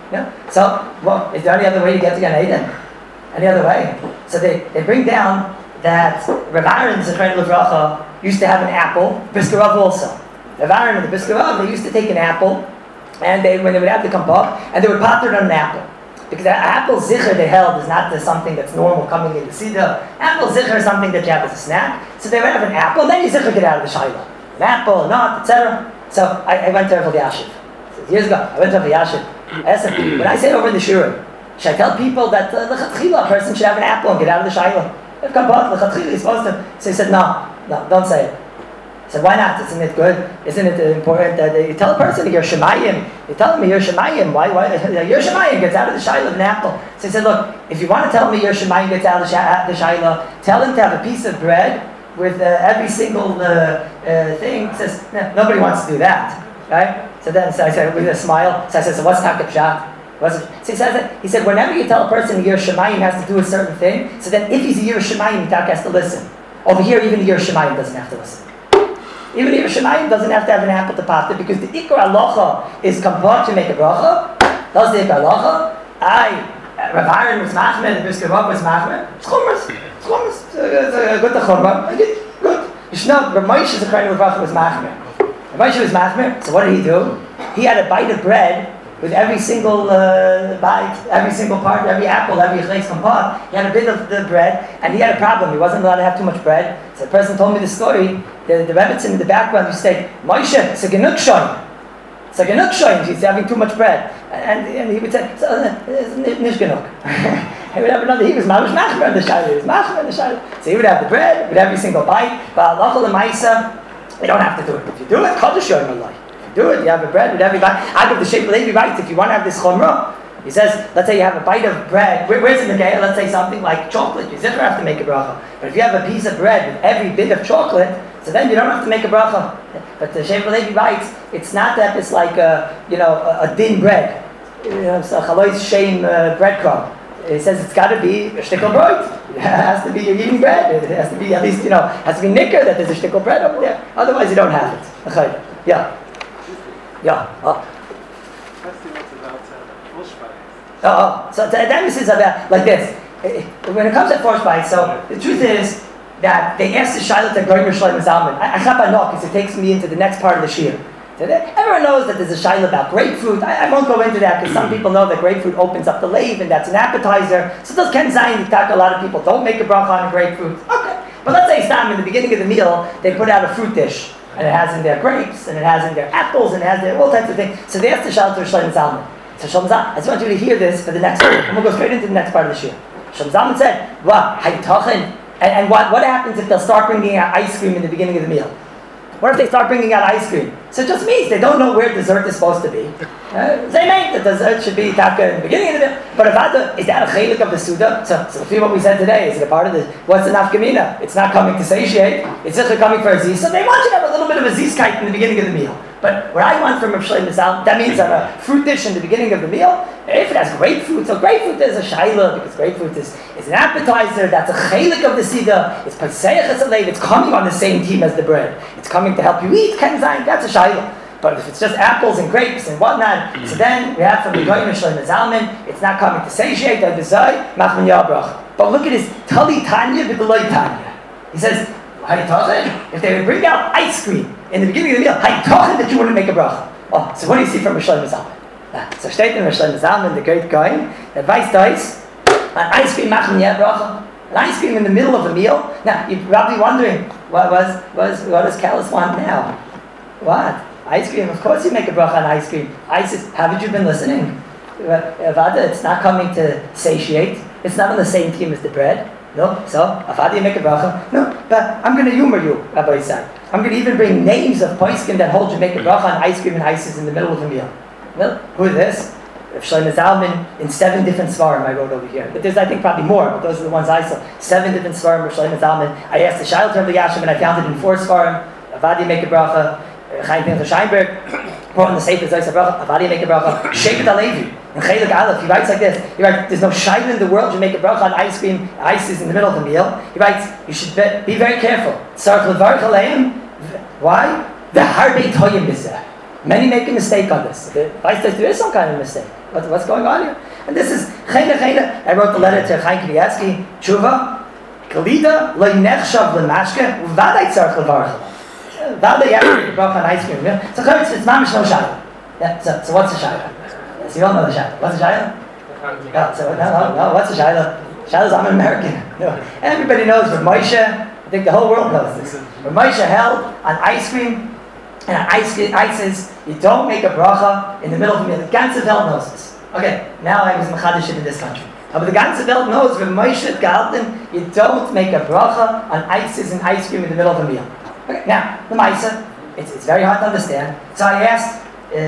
Yeah. So, well, is there any other way to get to Gan Eden? Any other way? So they, they bring down that Rav Aaron Zechron Levracha used to have an apple, Brisker Rav also. Rav Aaron and the Brisker Rav, they used to take an apple, and they, when they would have to come up, and they would pop it on an apple. Because an apple zicher they held is not something that's normal coming in the Sida. Apple zicher is something that you have as a snack. So they would have an apple, then you zicher get out of the shayla. An apple, a nut, et cetera. So I, I went to Rav Yashiv. Years ago, I went to Rav Yashiv. I asked him, when I say over in the shura, should I tell people that uh, l'chatchila, a person should have an apple and get out of the shayla? If come back, l'chatchila, he's supposed to. So he said, no, no, don't say it. I said, why not? Isn't it good? Isn't it important that you tell a person you're shemayim? You tell them you're shemayim. Why? Why? You're shemayim gets out of the shayla of an apple. So he said, look, if you want to tell me your shemayim gets out of the shayla, tell him to have a piece of bread with uh, every single uh, uh, thing. He says, no, nobody wants to do that, right? So then, so I said with a smile. So I said, so what's taka pshat? What's it? So he says that, he said, whenever you tell a person your shemayim has to do a certain thing, so then if he's a year shemayim, he has to listen. Over here, even the year shemayim doesn't have to listen. Even if Shemayim doesn't have to have an apple to pop it, because the Ikar Halacha is compart to make a bracha. Does the Ikar Halacha? I, Rav Aaron was machmer, the Brisker Rav was machmer. It's chumras. It's chumras. Good to chumra. Good. Yishnot, Rav Moshe is a kind of bracha was machmer. Rav Moshe was machmer, so what did he do? He had a bite of bread with every single uh, bite, every single part, every apple, every chayes compart. He had a bit of the bread, and he had a problem. He wasn't allowed to have too much bread. So the person told me the story. The, the Rebbetzin in the background used to say, Moshe, it's a genuk shoyim. It's a genuk shoyim. He's having too much bread. And, and he would say, it's nish genuk. He would have another, he was mamash machmer in the shayla. He was machmer in the shayla. So he would have the bread with every single bite. But halacha l'maisa, you don't have to do it. If you do it, kodesh yoyim alai. Do it, you have a bread with every bite. I give the shape of Levi right. If you want to have this chumrah, he says, let's say you have a bite of bread. Where, where's the Megillah? Let's say something like chocolate. You never have to make a bracha. But if you have a piece of bread with every bit of chocolate, so then you don't have to make a bracha. But the shape of Levi writes, it's not that it's like a, you know, a, a din bread. You know, it's a chalois shame uh, breadcrumb. It says it's got to be a shtickle bread. It has to be you're eating bread. It has to be at least, you know, has to be nicker that there's a shtickle bread over there. Otherwise, you don't have it. Okay. Yeah. Yeah. Oh. Oh, oh. So the emphasis is about like this. When it comes to force bites, so the truth is that they asked the Shiloh to Goyim Yerushalayim Zalman. I have to know because it takes me into the next part of the Shir. Everyone knows that there's a Shiloh about grapefruit. I, I won't go into that because some people know that grapefruit opens up the lave and that's an appetizer. So those Ken Zayin, a lot of people don't make a bracha on a grapefruit. Okay. But let's say Stam, in the beginning of the meal, they put out a fruit dish. And it has in there grapes, and it has in there apples, and it has there all types of things. So they asked the Shiloh to Yerushalayim Zalman. So Shalom Zalman, I just want you to hear this for the next part. And we'll go straight into the next part of the Shir. Shalom Zalman said, what? Haytachin? And, and what, what happens if they'll start bringing out ice cream in the beginning of the meal? What if they start bringing out ice cream? So it just means they don't know where dessert is supposed to be. Uh, they mean the dessert should be taka in the beginning of the meal. But Avada, is that a chelik of the Suda? So, so see what we said today. Is it a part of the, what's the nafkamina? It's not coming to satiate. It's just coming for a ziz. So they want you to have a little bit of a zizkite in the beginning of the meal. But what I want from Rav Shlomo Zalman, that means on a fruit dish in the beginning of the meal, if it has grapefruit, so grapefruit is a shayla, because grapefruit is, is an appetizer, that's a chelik of the sida, it's paseach, it's a leiv, it's coming on the same team as the bread. It's coming to help you eat, ken zayin, that's a shayla. But if it's just apples and grapes and whatnot, mm-hmm. so then we have from the Goyim Yerushalayim Zalman, it's not coming to satiate, or desire, machman yabrach. But look at his tali tanya b'deloy tanya. He says, if they would bring out ice cream in the beginning of the meal, haytachin that you wouldn't make a bracha. Oh, so what do you see from Yerushalayim Zalman? So steht in Yerushalayim Zalman, the great Goyim, that weiß dice, an ice cream machman yabrach, an ice cream in the middle of the meal. Now you're probably wondering, what was was what does Kalas want now? What? Ice cream, of course you make a bracha on ice cream. Ice is, haven't you been listening? Avada, it's not coming to satiate. It's not on the same team as the bread. No, so, Avada, you make a bracha. No, but I'm going to humor you, Rabbi Isaac. I'm going to even bring names of poiskim that hold you make a bracha on ice cream and ices in the middle of the meal. Well, who is this? Rav Shlomo Zalman in seven different svarim I wrote over here. But there's, I think, probably more, but those are the ones I saw. Seven different svarim, Rav Shlomo Zalman. I asked the Shiloh to Rabbi Yashim and I found it in four svarim. Avada, you make a bracha. Chaim Pinchas Scheinberg, brought in the Sefer Zayis HaBracha, Avadi make a bracha, Shevet HaLevi, and Chelik Aleph, he writes like this, he writes, there's no shayla in the world, you make a bracha on ice cream, ice is in the middle of the meal, he writes, you should be, be very careful, Sarach Levarch Aleim, why? The Harbe Toyim Bizeh. Many make a mistake on this. There is some kind of mistake. What, what's going on here? And this is Chayna Chayna. I wrote the letter to Chaim Kanievsky. Tshuva, Kalida, Lo Nechshav L'Mashke, V'Vaday Tzarech L'Varach. V'Vaday Yavrik L'Brach on ice cream. Yeah? So it's, it's mamish no shayla. Yeah. So, so what's the shayla? So you all know the shayla. What's the shayla? Yeah. So no, no, no. What's the shayla? Shayla's I'm an American. No. Everybody knows when Moshe. I think the whole world knows this. When Moshe held on ice cream and on ice ices, you don't make a bracha in the middle of the meal. The ganze Welt knows this. Okay, now I was mechadish in this country. But the ganze Welt knows when Moshe gehalten, you don't make a bracha on ices and ice cream in the middle of a meal. Okay, now the Maisa, it's, it's very hard to understand. So I asked,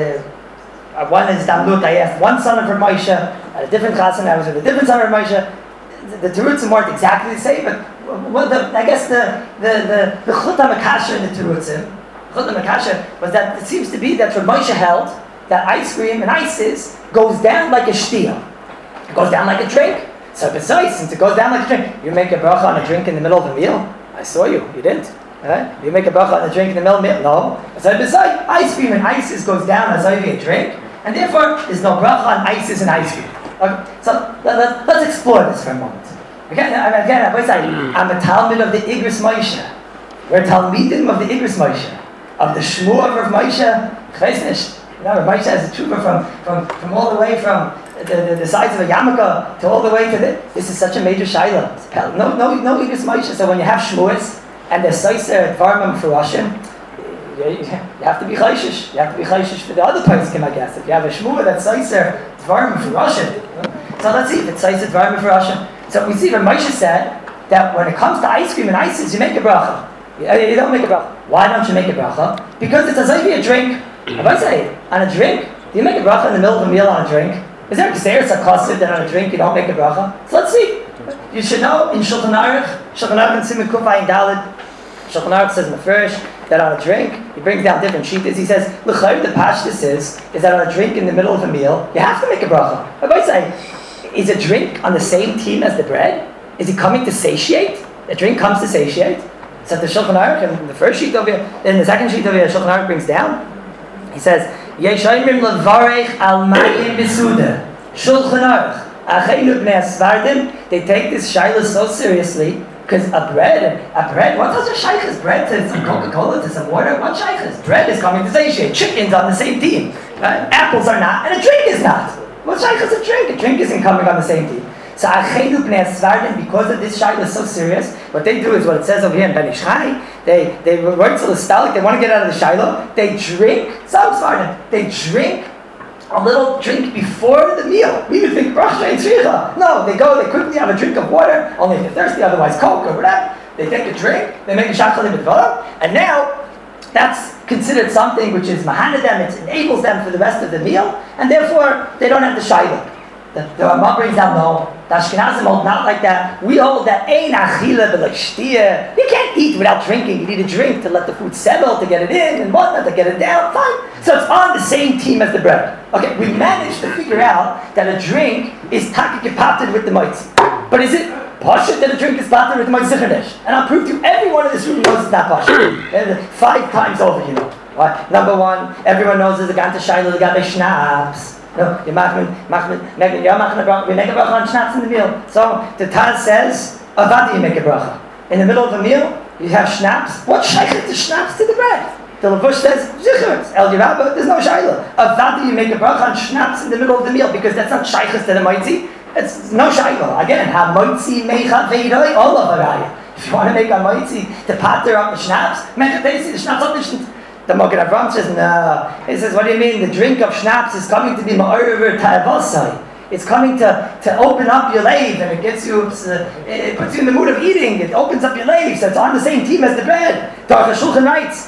uh, one is Damlut. I asked one son of Rav Moshe, a different chassan. I was with a different son of Rav Moshe. The, the terutzim weren't exactly the same, but well, the, I guess the the the the chut hamakasher in the terutzim, chut hamakasher was that it seems to be that Rav Moshe held that ice cream and ices goes down like a shtia. It goes down like a drink. So if it's ice, since it goes down like a drink, you make a bracha on a drink in the middle of a meal? I saw you. You didn't. Right? You make a bracha on a drink in the middle of a meal? No. So besides, ice cream and ices goes down as a drink, and therefore there's no bracha on ices and ice cream. Okay? So let, let, let's explore this for a moment. Again, again, I'm a Talmud of the Igros Moshe. We're Talmidim of the Igros Moshe. Of the Shmuah of Rav Moshe. Chesnish. You know, Rav Moshe has a tshuva from, from, from all the way from the, the, the sides of a yarmulke to all the way to this. This is such a major shayla. No, no, no Igros Moshe. So when you have Shmuahs and the Seiser Dvarmim Furashim, you, you have to be chayshish. You have to be chayshish for the other poskim, I guess. If you have a Shmuah that's Seiser Dvarmim Furashim. So let's see if it's Seiser Dvarmim Furashim. So we see that Moshe said that when it comes to ice cream and ices, you make a bracha. You, you don't make a bracha. Why don't you make a bracha? Because it's as if you a drink. If I say, on a drink, do you make a bracha in the middle of a meal on a drink? Is there a gzeir sakasiv that on a drink you don't make a bracha? So let's see. You should know in Shulchan Aruch, Shulchan Aruch and Siman Kuf Ayin Daled, Shulchan Aruch says in the first that on a drink, he brings down different sheetas. He says, l'chayr the pashtus is, is that on a drink in the middle of a meal, you have to make a bracha. If I say, is a drink on the same team as the bread? Is it coming to satiate? A drink comes to satiate. So the Shulchan Aruch, and the first sheet over here, then the second sheet over here, Shulchan Aruch brings down. He says, "Yeshayimim levarech al mayim besuda." Shulchan Aruch, Acheinu bnei Svardim, they take this shayla so seriously because a bread, a bread. What does a shaykh's bread to some Coca-Cola to some water? What shaykh's bread is coming to satiate? Chickens on the same team, right? Apples are not, and a drink is not. What shaykh is a drink? A drink isn't coming on the same team. So Acheinu bnei Svardim, because of this shayla is so serious, what they do is what it says over here in Ben Ish Chai. They they work till the stalik. They want to get out of the shayla. They drink. Some Svardim. They drink a little drink before the meal. We would think bracha and tzricha. No, they go. They quickly have a drink of water. Only if they're thirsty. Otherwise, Coke or whatever. They take a drink. They make a shachali b'dvarim, and now that's considered something which is mahana them. It enables them for the rest of the meal, and therefore they don't have the shayla. The, the Rambam brings down, no, the Ashkenazim hold not like that. We hold that ein achila b'lashtia. You can't eat without drinking. You need a drink to let the food settle, to get it in, and whatnot, to get it down. Fine. So it's on the same team as the bread. Okay, we managed to figure out that a drink is takikipapted with the mitzi. But is it pashut that a drink is papted with the mitzi zichranesh? And I'll prove to you, everyone in this room knows it's not pashut. Five times over, you know. Right? Number one, everyone knows there's a ganta shayla, the ganta schnapps. No, you machen, machen, machen, yeah, machen a bracha. We make a bracha on schnapps in the meal. So the Taz says, avadi, you make a bracha. In the middle of a meal, you have schnapps. What shaykh is schnapps to the bread? The Lavush says, zichur. El Yerabah, there's no shayla. Avadi, you make a bracha on schnapps in the middle of the meal because that's not shaykh to the mitzi. It's no shayla. Again, ha mitzi mecha veidoi all of a If you want to make a mitzi to pater up the schnapps, make a tasty the schnapps up the The Magen Avraham says, no. He says, what do you mean? The drink of schnapps is coming to be ma'oriver ta'avosai. It's coming to, to open up your lave, and it gets you, it puts you in the mood of eating. It opens up your lave, so it's on the same team as the bread. Darach HaShulchan writes,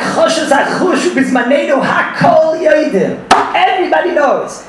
everybody knows.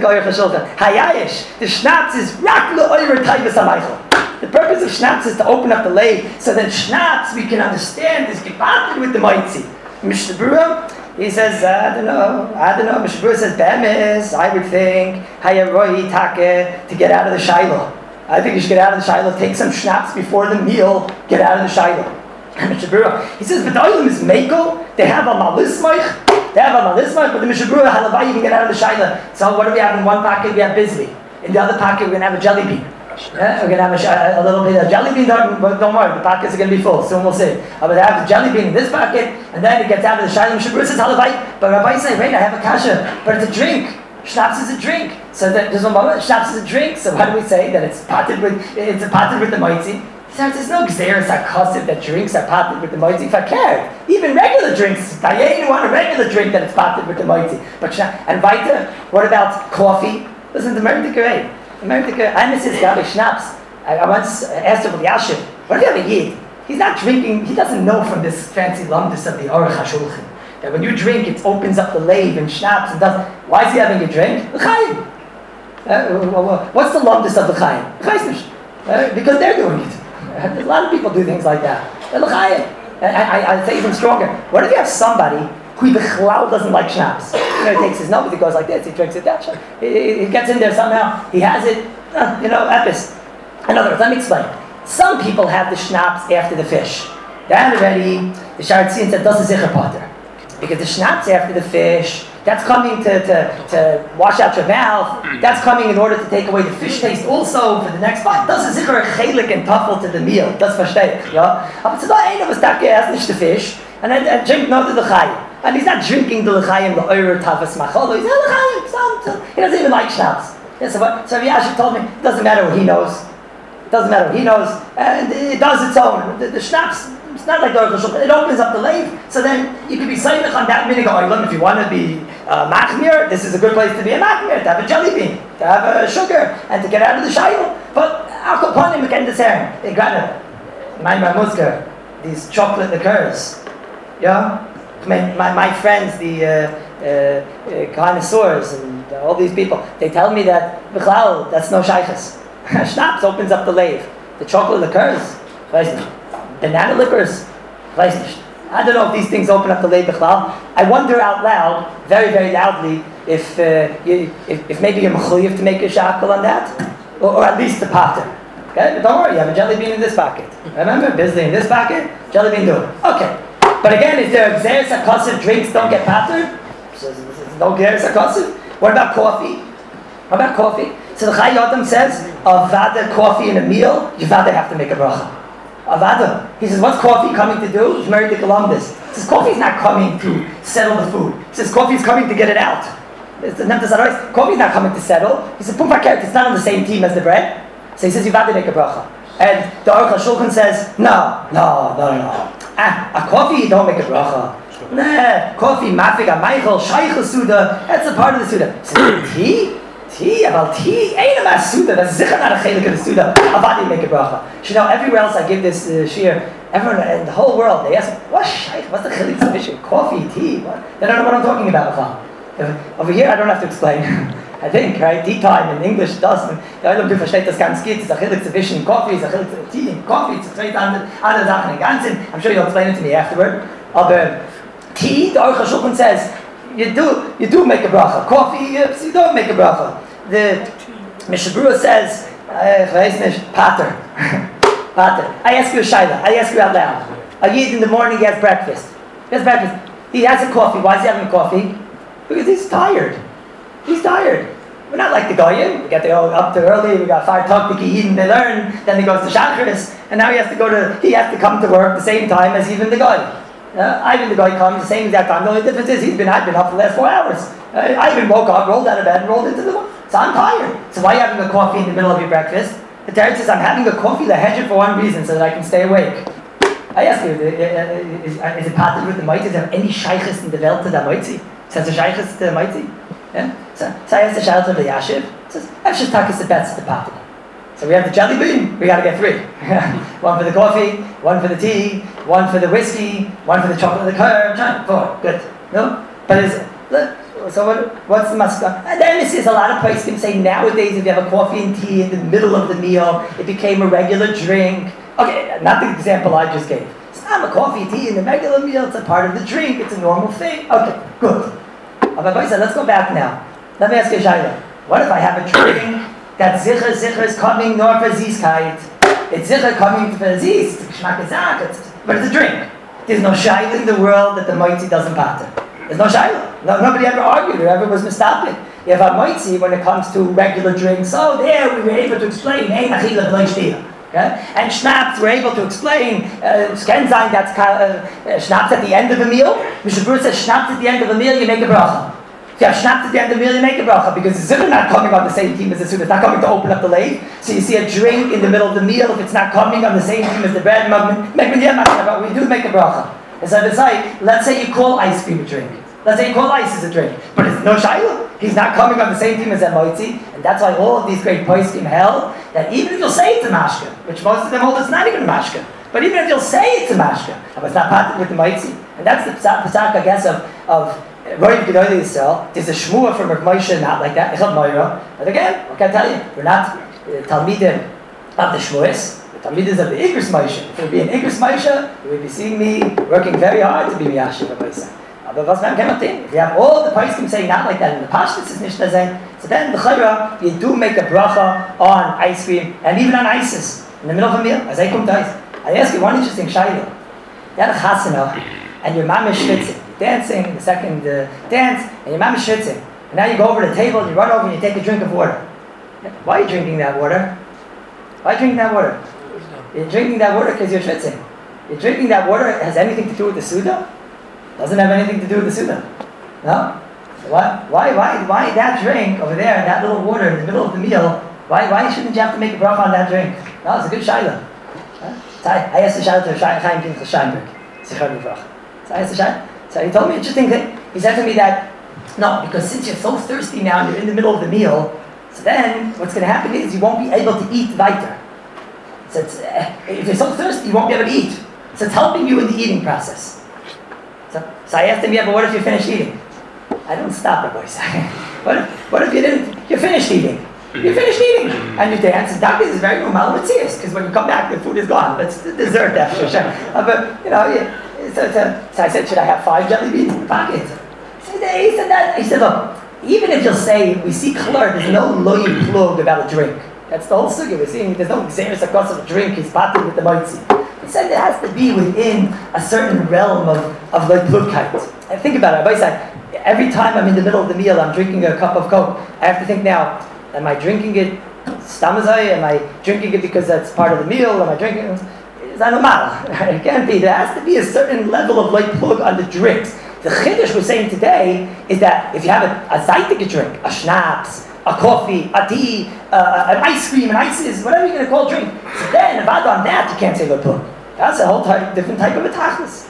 The schnapps is rak le'oiver taivas hamaychel. The purpose of schnapps is to open up the lave, so that schnapps, we can understand, is gepated with the mitzi. Mishnah Berurah, he says, I don't know, I don't know. Mishnah Berurah says, Be'emes, I would think, Hayaroi Take, to get out of the Shiloh. I think you should get out of the Shiloh, take some schnapps before the meal, get out of the Shiloh. Mishnah Berurah. He says, but the oilam is mekel. They have a malismach. They have a malismach, but the Mishnah Berurah halavai you can get out of the shaila. So what do we have in one pocket? We have bizli. In the other pocket, we're going to have a jelly bean. Yeah, we're going to have a, a little bit of jelly bean. Don't, don't worry, the pockets are going to be full. Soon we'll see. Uh, but they have the jelly bean in this pocket, and then it gets out of the shaila. Mishnah Berurah says halavai. But Rabbi say, wait, I have a kasha, but it's a drink. Schnapps is a drink. So that, there's one moment, schnapps is a drink. So why do we say that it's potted with it's potted with the moitzi? There's no gzeres hakasiv that drinks are potted with the moitzi. If I cared, even regular drinks, Dayain want a regular drink that it's potted with the moitzi. But and weiter, what about coffee? Listen to Meredith Gray. Meredith Gray. I miss his Gabi Schnapps. I, I once asked him with Yashiv, what if you have a yid? He's not drinking. He doesn't know from this fancy lumdus of the Aruch HaShulchan that when you drink, it opens up the lave and schnapps and does. Why is he having a drink? L'chaim. Uh, what's the lumdus of l'chaim? Uh, because they're doing it. Uh, a lot of people do things like that. L'chaim. I, I, I'd say even stronger. What if you have somebody who b'chlal doesn't like schnapps? You know, he takes his nose, he goes like this, he drinks it that. He, he gets in there somehow, he has it, uh, you know, epis. In other words, let me explain. Some people have the schnapps after the fish. That already, the Sharatzian said, doesn't zicher potter. Because the schnapps after the fish, that's coming to, to, to wash out your mouth. That's coming in order to take away the fish taste also for the next bite. Das ist sicher a chelik and tuffle to the meal. Das verstehe ich, ja? Aber it's not einer was that erst nicht the fish, and then and drink not the l'chaim. And he's not drinking the l'chaim, the oyer tafas macholo. He's not l'chaim. He doesn't even like schnapps. Yeah, so what, so Yashiv told me, it doesn't matter what he knows. It doesn't matter what he knows. And it does its own. The, the schnapps, it's not like the Aruch HaShulchan. It opens up the lave, so then you can be saimich on that minig oilam if you want to be uh, machmir. This is a good place to be a machmir, to have a jelly bean, to have a sugar, and to get out of the shayla. But al kopanim again this herring. They got it. My mamuzka, these chocolate liqueurs. Yeah, my my, my friends, the uh, uh, uh, connoisseurs and uh, all these people, they tell me that b'chlal, that's no shaychus. Schnapps opens up the lave. The chocolate liqueurs, banana liquors, I don't know if these things open up the lave b'chlal. I wonder out loud, very, very loudly, if uh, you, if, if maybe you're mechuyev to make a shackle on that, or, or at least the potter. Okay, but don't worry, you have a jelly bean in this pocket. Remember, Bisley in this pocket, jelly bean do it. Okay, but again, is there gzeres hakasiv drinks don't get pattered? So, no gzeres hakasiv. What about coffee? What about coffee? So the Chai Yodam says, avada coffee in a meal, you vada have to make a bracha. Avada. He says, what's coffee coming to do? He's married to Columbus. He says, coffee is not coming to settle the food. He says, coffee is coming to get it out. Coffee is not coming to settle. He says, Pum it's not on the same team as the bread. So he says, you vada make a bracha. And the Aruch HaShulchan says, no, no, no, no. Ah, a coffee, you don't make a bracha. Nah, coffee, mafig, a meichel, shaykh suda, that's a part of the suda. He says, tea? Tea, about tea, ain't about suda. That's sicher not a chelik of the suda. Avadi make a bracha. You know, everywhere else I give this uh, shir, everyone in the whole world, they ask, what's shaykh? What's the chelik sufficient? Coffee, tea? What? They don't know what I'm talking about. Over here, I don't have to explain. I think, right? Tea time in English doesn't. The Olam versteht das ganz gut. It's a chelik sufficient coffee. It's a chelik tea and coffee. It's a zwei andere Sachen in ganzen. I'm sure you'll explain it to me afterward. Aber tea, the Aruch HaShulchan says, you do you do make a bracha. Coffee, you, you don't make a bracha. The Mishnah Berurah says, uh, pater. Pater. I ask you a shayla. I ask you out loud. A yid in the morning, he has breakfast. He has breakfast. He has a coffee. Why is he having coffee? Because he's tired. He's tired. We're not like the Goyim. We get to go up too early. We got five talk to Yidden. They learn. Then he goes to Shacharis, and now he has to go to. He has to come to work the same time as even the Goyim. Uh, Ivan the guy comes the same exact time. The only difference is he's been I've been up for the last four hours. Uh, Ivan woke up, rolled out of bed, and rolled into the work. So I'm tired. So why are you having a coffee in the middle of your breakfast? The Teretz says I'm having a coffee the hedge for one reason, so that I can stay awake. I ask you, is, is it part with the mighty? Is there any shaykhs in the Welt to the mighty? Says the shaykhs to the mighty? Yeah. So, so I asked the shaykh of the Yashiv. Says Efshir Takis the best the part. So we have the jelly bean, we got to get three. One for the coffee, one for the tea, one for the whiskey, one for the chocolate liqueur. Four, good. No? But is so what, what's the maskah? And then this is a lot of places can say nowadays if you have a coffee and tea in the middle of the meal, it became a regular drink. Okay, not the example I just gave. It's not a coffee, tea in the regular meal, it's a part of the drink, it's a normal thing. Okay, good. Rabbi said, let's go back now. Let me ask you a shayla. What if I have a drink that zicher zicher is coming nor for zizkeit? It's zicher coming for ziz. It's geschmack gesagt. but it's a drink. There's no shayla in the world that the moitzi doesn't pater. There's no shayla. No, nobody ever argued or ever was mistaken. You have a moitzi when it comes to regular drinks. Oh, there we were able to explain. Hey, nachila b'lo shtia. Okay? And schnapps, we're able to explain, uh, Skenzine, that's uh, uh, schnapps at the end of a meal. Mishnah Berurah says schnapps at the end of a meal, you make a bracha. If you have schnapps at the end of the meal, you make a bracha, because the Suda not coming on the same team as the Suda. It's not coming to open up the lathe. So you see a drink in the middle of the meal, if it's not coming on the same team as the bread, but we do make a bracha. And so it's like, let's say you call ice cream a drink. Let's say you call ice as a drink. But it's no shayla. He's not coming on the same team as that moitzi. And that's why all of these great poskim held that even if you'll say it's a mashka, which most of them hold it's not even a mashka, but even if you'll say it's a mashka, but it's not pated with the moitzi. And that's the psak, I guess, of, of Roiv Gedolei Yisrael. There's a shmua from Rav Moshe, not like that. Echad Moira. But again, what can I tell you? We're not uh, Talmidim of the shmuas. The Talmidim of the Igros Moshe. If it would be an Igros Moshe, you would be seeing me working very hard to be Miyashiv Rav Moshe. But what's my thing? If you have all the poskim saying not like that, and the pashtus is Mishnah Zayin, so then the chayra, you do make a bracha on ice cream, and even on ices, in the middle of a meal, as I come to ice. I ask you one interesting shayla. You had a chasana, and your mom is schwitzing. You're dancing, the second uh, dance, and your mom is schwitzing. And now you go over to the table, and you run over and you take a drink of water. Why are you drinking that water? Why are you drinking that water? You're drinking that water because you're schwitzing. You're drinking that water, it has anything to do with the Suda? Doesn't have anything to do with the Suda. No? So why, why, why, why that drink over there, that little water in the middle of the meal, why, why shouldn't you have to make a bracha on that drink? No, it's a good shayla. Huh? So I, I asked the shayla to Chaim Pinchas Steinberg. So I asked the shayla. So he told me an interesting thing. He said to me that, no, because since you're so thirsty now and you're in the middle of the meal, so then what's going to happen is you won't be able to eat weiter. So it's, uh, if you're so thirsty, you won't be able to eat. So it's helping you in the eating process. So, so I asked him, yeah, but what if you finish eating? I don't stop it, boys. what, if, what if you didn't, you finished eating? You finished eating. And you dance. That is very normal with tears, because when you come back, the food is gone. It's the dessert after sure. uh, But, you know, yeah, so, so, so I said, should I have five jelly beans in the pocket? He said, he said, that. He said, look, even if you'll say, we see chlor, there's no loy plug about a drink. That's the whole sugya. We're seeing there's no xeris akos of a drink, he's patted with the moitzi. He said it has to be within a certain realm of, of like plugkeit. And think about it, said, every time I'm in the middle of the meal, I'm drinking a cup of Coke, I have to think now, am I drinking it stamazai? Am I drinking it because that's part of the meal? Am I drinking it? It's not normal. It can't be. There has to be a certain level of like plug on the drinks. The chiddush we're saying today is that if you have a, a zaitige drink, a schnapps, a coffee, a tea, uh, an ice cream, an ices, whatever you're going to call drink. So then, if I on that, you can't say lepuk. That's a whole type, different type of a tachlis.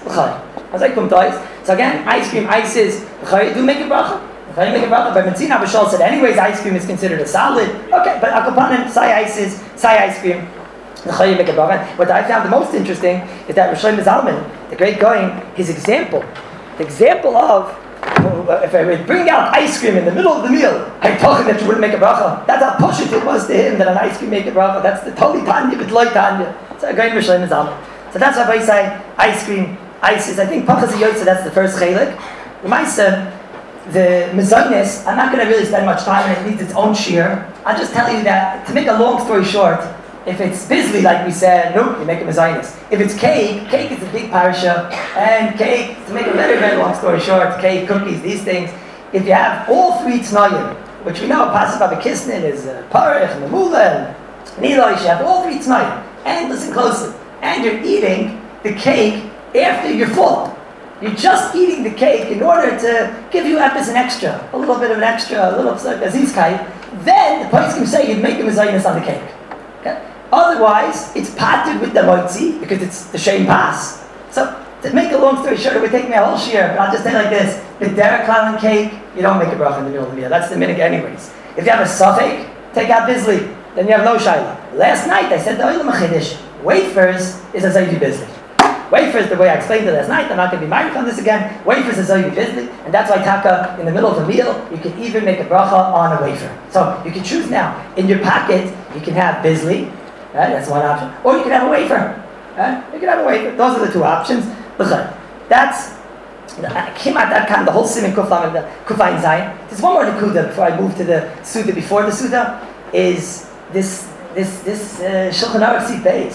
So again, ice cream, ices, do make a bracha. You make a bracha. But Metzina B'Shal said, anyways, ice cream is considered a salad. Okay, but akapanim, say ices, say ice cream. Make a bracha. What I found the most interesting is that Rosh Shlomo Zalman, the great Goyen, his example, the example of if I would bring out ice cream in the middle of the meal, I'm talking that you wouldn't make a bracha. That's how push it was to him that an ice cream make a bracha. That's the totally tanya, but like tanya. So going Rosh Shlomo Zalman. So that's why I say ice cream, ices. I think pachas yotza. That's the first chelik. The ma'aseh, the mezainis. I'm not going to really spend much time, and it needs its own shear. I'll just tell you that to make a long story short. If it's bizli, like we said, no, you make a mezainis. If it's cake, cake is a big parasha, and cake, to make a very, very long story short, cake, cookies, these things, if you have all three tnayim, which we know, Pasuk Babakisnin is uh, parich, memula, and nilosh, you have all three tnayim, and listen closely, and you're eating the cake after you're full. You're just eating the cake in order to give you epis an extra, a little bit of an extra, a little of azizkai. Then the poskim say you'd make a mezainis on the cake. Okay? Otherwise, it's patted with the moitzi because it's the shame pass. So, to make a long story short, it would take me a whole shear, but I'll just say like this: the derek clown cake, you don't make a bracha in the middle of the meal. That's the minhag, anyways. If you have a suffix, take out bizli, then you have no shayla. Last night I said the oilam achidish wafers is a zayvi bizli. Wafers, the way I explained it last night, I'm not going to be married on this again. Wafers is zayvi bizli, and that's why taka in the middle of the meal you can even make a bracha on a wafer. So you can choose now. In your pocket, you can have bizli. Right? That's one option. Or you can have a wafer. Right? You can have a wafer. Those are the two options. That's I came out that kind of the whole siman kuflam and the kufayin zayin. There's one more nekuda before I move to the suda. Before the suda is this this this uh, Shulchan Aruch Sif Beis.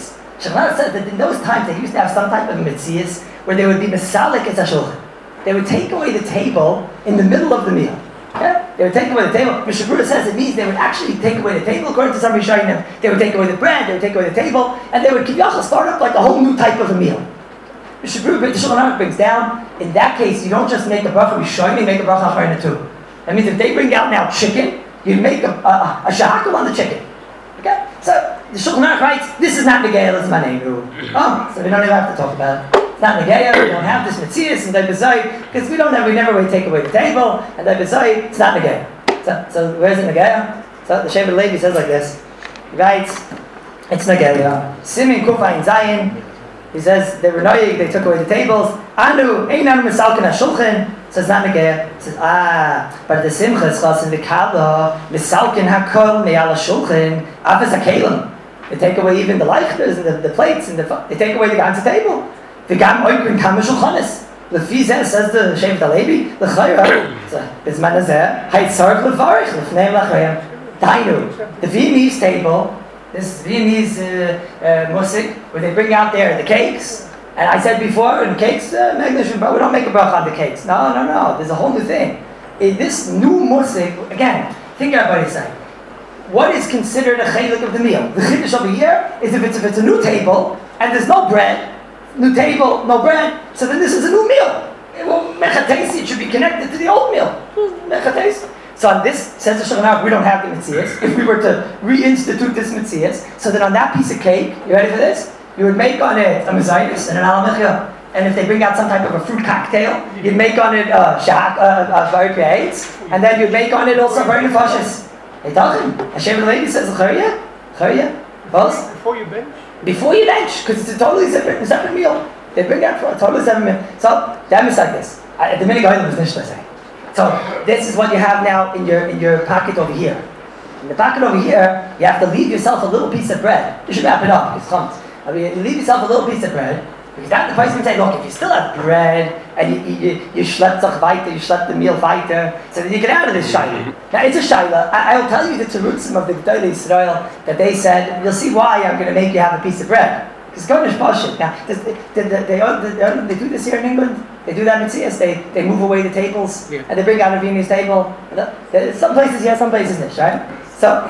Shulchan said that in those times they used to have some type of mitzias where they would be misalik as a shulchan. They would take away the table in the middle of the meal. Okay? They would take away the table. Mishnah Berurah says it means they would actually take away the table. According to some Rishonim, they would take away the bread, they would take away the table, and they would kiviyachal start up like a whole new type of a meal. Mishnah Berurah, the Shulchan Aruch brings down, in that case, you don't just make a bracha Rishonim, you make a bracha acharina too. That means if they bring out now chicken, you make a, a, a shahakal on the chicken. Okay? So the Shulchan Aruch writes, this is not Negea, this is Manenu. Oh, so we don't even have to talk about it. It's not Negea, we don't have this Metzias and Daibazai, because we don't have, we never really take away the table, and Daibazai, it's not Negea. So, so where's the Negea? So the Shevet Levi says like this. He writes, it's Negea. Simin Kufayin Zayin, he says, they were noyig, they took away the tables. Anu, ein anu misalkin ha-shulchan. Says not Negea. Says, ah, but the Simcha is chas in the Kala, misalkin ha-kol me'al ha-shulchan, afes ha-kelim. They take away even the leichters and the, the plates, and the, they take away the ganze table. V'gam oikrin kam ha-shulchanis. Lefi zeh, says the Shevet Levi, l'chayra, bizman hazeh, hay tzarech levarich, l'fnei l'chayim. Dainu, the Viennese table, this Viennese uh, uh, musik, where they bring out there the cakes, and I said before, in cakes, uh, we don't make a bracha on the cakes. No, no, no, there's a whole new thing. In this new musik, again, think about what he's saying. What is considered a chaylik of the meal? The chiddush over here is if it's, if it's a new table, and there's no bread, new table, no bread, so then this is a new meal. Well, mechatesi, it should be connected to the old meal. Mechatesi. So on this, says the Shulchan Aruch, we don't have the mitzias. If we were to reinstitute this mitzias, so then on that piece of cake, you ready for this? You would make on it a mezaitis and an alamechia. And if they bring out some type of a fruit cocktail, you'd make on it a shak, a very creates, and then you'd make on it also very nefashis. Hey, Tachim, Hashem Levi says, Chariya, Chariya, boss. Before you bench? Before you bench, because it's a totally separate, separate meal. They bring out for a totally separate meal. So, that is like this. At the minute, I was finished, I say. So this is what you have now in your in your pocket over here. In the pocket over here, you have to leave yourself a little piece of bread. You should wrap it up. It's chumt. I mean, you leave yourself a little piece of bread because that the person can say, look, if you still have bread and you you you schlepp zach weiter, you schlepp the meal weiter, so then you get out of this shaila. Now it's a shaila. I, I'll tell you the terutzim of the Gedolei Yisrael that they said. You'll see why I'm going to make you have a piece of bread. Because Kodesh Pashut. Now, does, they, they, they, they, they do this here in England. They do that in Mitzias. They they move away the tables yeah. and they bring out a Viennese table. Some places yes, some places not, right? So,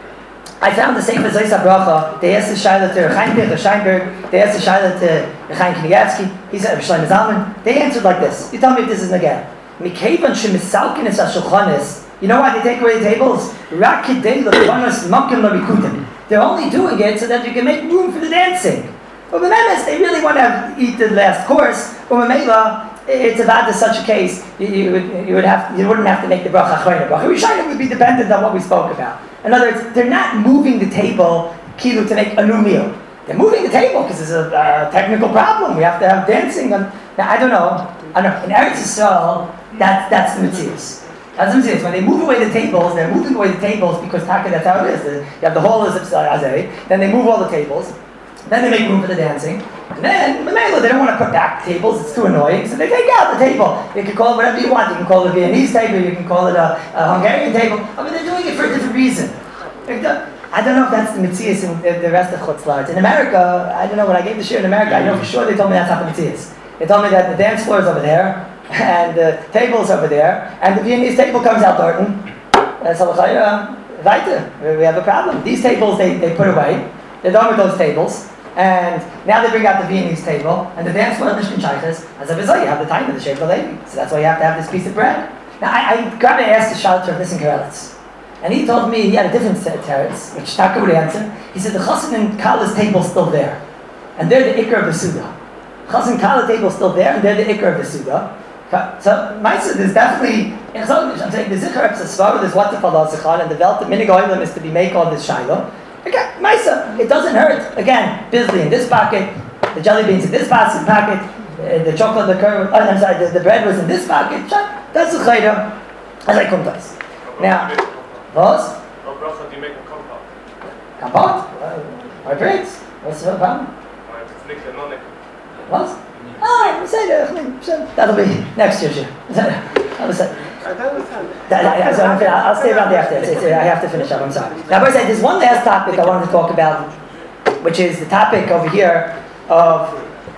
I found the same as Zoysa Bracha. They asked the Shaila to Recheinberg, or Scheinberg. They asked the Shaila to Rechaim Kniatsky. He said, Shlomo Zalman. They answered like this. You tell me if this is again. Mikeivan shemisalkin es hashulchanis. You know why they take away the tables? Rak kidei lefanos makim labikutim. They're only doing it so that you can make room for the dancing. But the Memes, they really want to have, eat the last course. But Mamela, it's about such a case, you, you would you would have you wouldn't have to make the bracha acharina. Bracha Rishayim would be dependent on what we spoke about. In other words, they're not moving the table kilu to make a new meal. They're moving the table because it's a uh, technical problem. We have to have dancing. On, now I don't know. I don't know. In Eretz Yisrael, that that's the mitzias. That's the mitzias. When they move away the tables, they're moving away the tables because taka, that's how it is. You have the whole is azay. Then they move all the tables. Then they make room for the dancing. And then, they don't want to put back tables, it's too annoying, so they take out the table. You can call it whatever you want. You can call it a Viennese table, you can call it a, a Hungarian table. I mean, they're doing it for a different reason. I don't know if that's the Metzias in the, the rest of Chutz La'aretz. In America, I don't know, when I gave the shir in America, I know for sure they told me that's not the Metzias. They told me that the dance floor is over there, and the table is over there, and the Viennese table comes out, Dorton. And so, uh, weiter, we have a problem. These tables, they, they put away. They're done with those tables. And now they bring out the Viennese table, and the dance floor of Mishkan Shaykhs, as a result, you have the time of the Shevet Levi. So that's why you have to have this piece of bread. Now, I, I got to ask the Shalter of Nissen Karelitz. And he told me he had a different teretz, which Taka would answer. He said the Chassan and Kala's table is still there. And they're the Iker of the Suda. Chassan and Kala table is still there, and they're the Iker of the Suda. So, Maisa, there's definitely, I'm saying, the Zikr of the Svara, there's what the Falah Zichar, and the Velt, the Minig Oilam is to be make all this Shiloh. Okay, Maisa, it doesn't hurt. Again, Bisley in this pocket, the jelly beans in this pocket, uh, the chocolate, the curd, oh, I'm sorry, the, the bread was in this pocket. That's a chayda. As I come to us. Now, what? What bracha do you make a compote? Compote? My breads. What's the problem? What? Oh, we say that. That'll be next year. I'll say. I don't understand. I'll stay around there after. I have to finish up. I'm sorry. Now, but I said there's one last topic I wanted to talk about. which is the topic over here of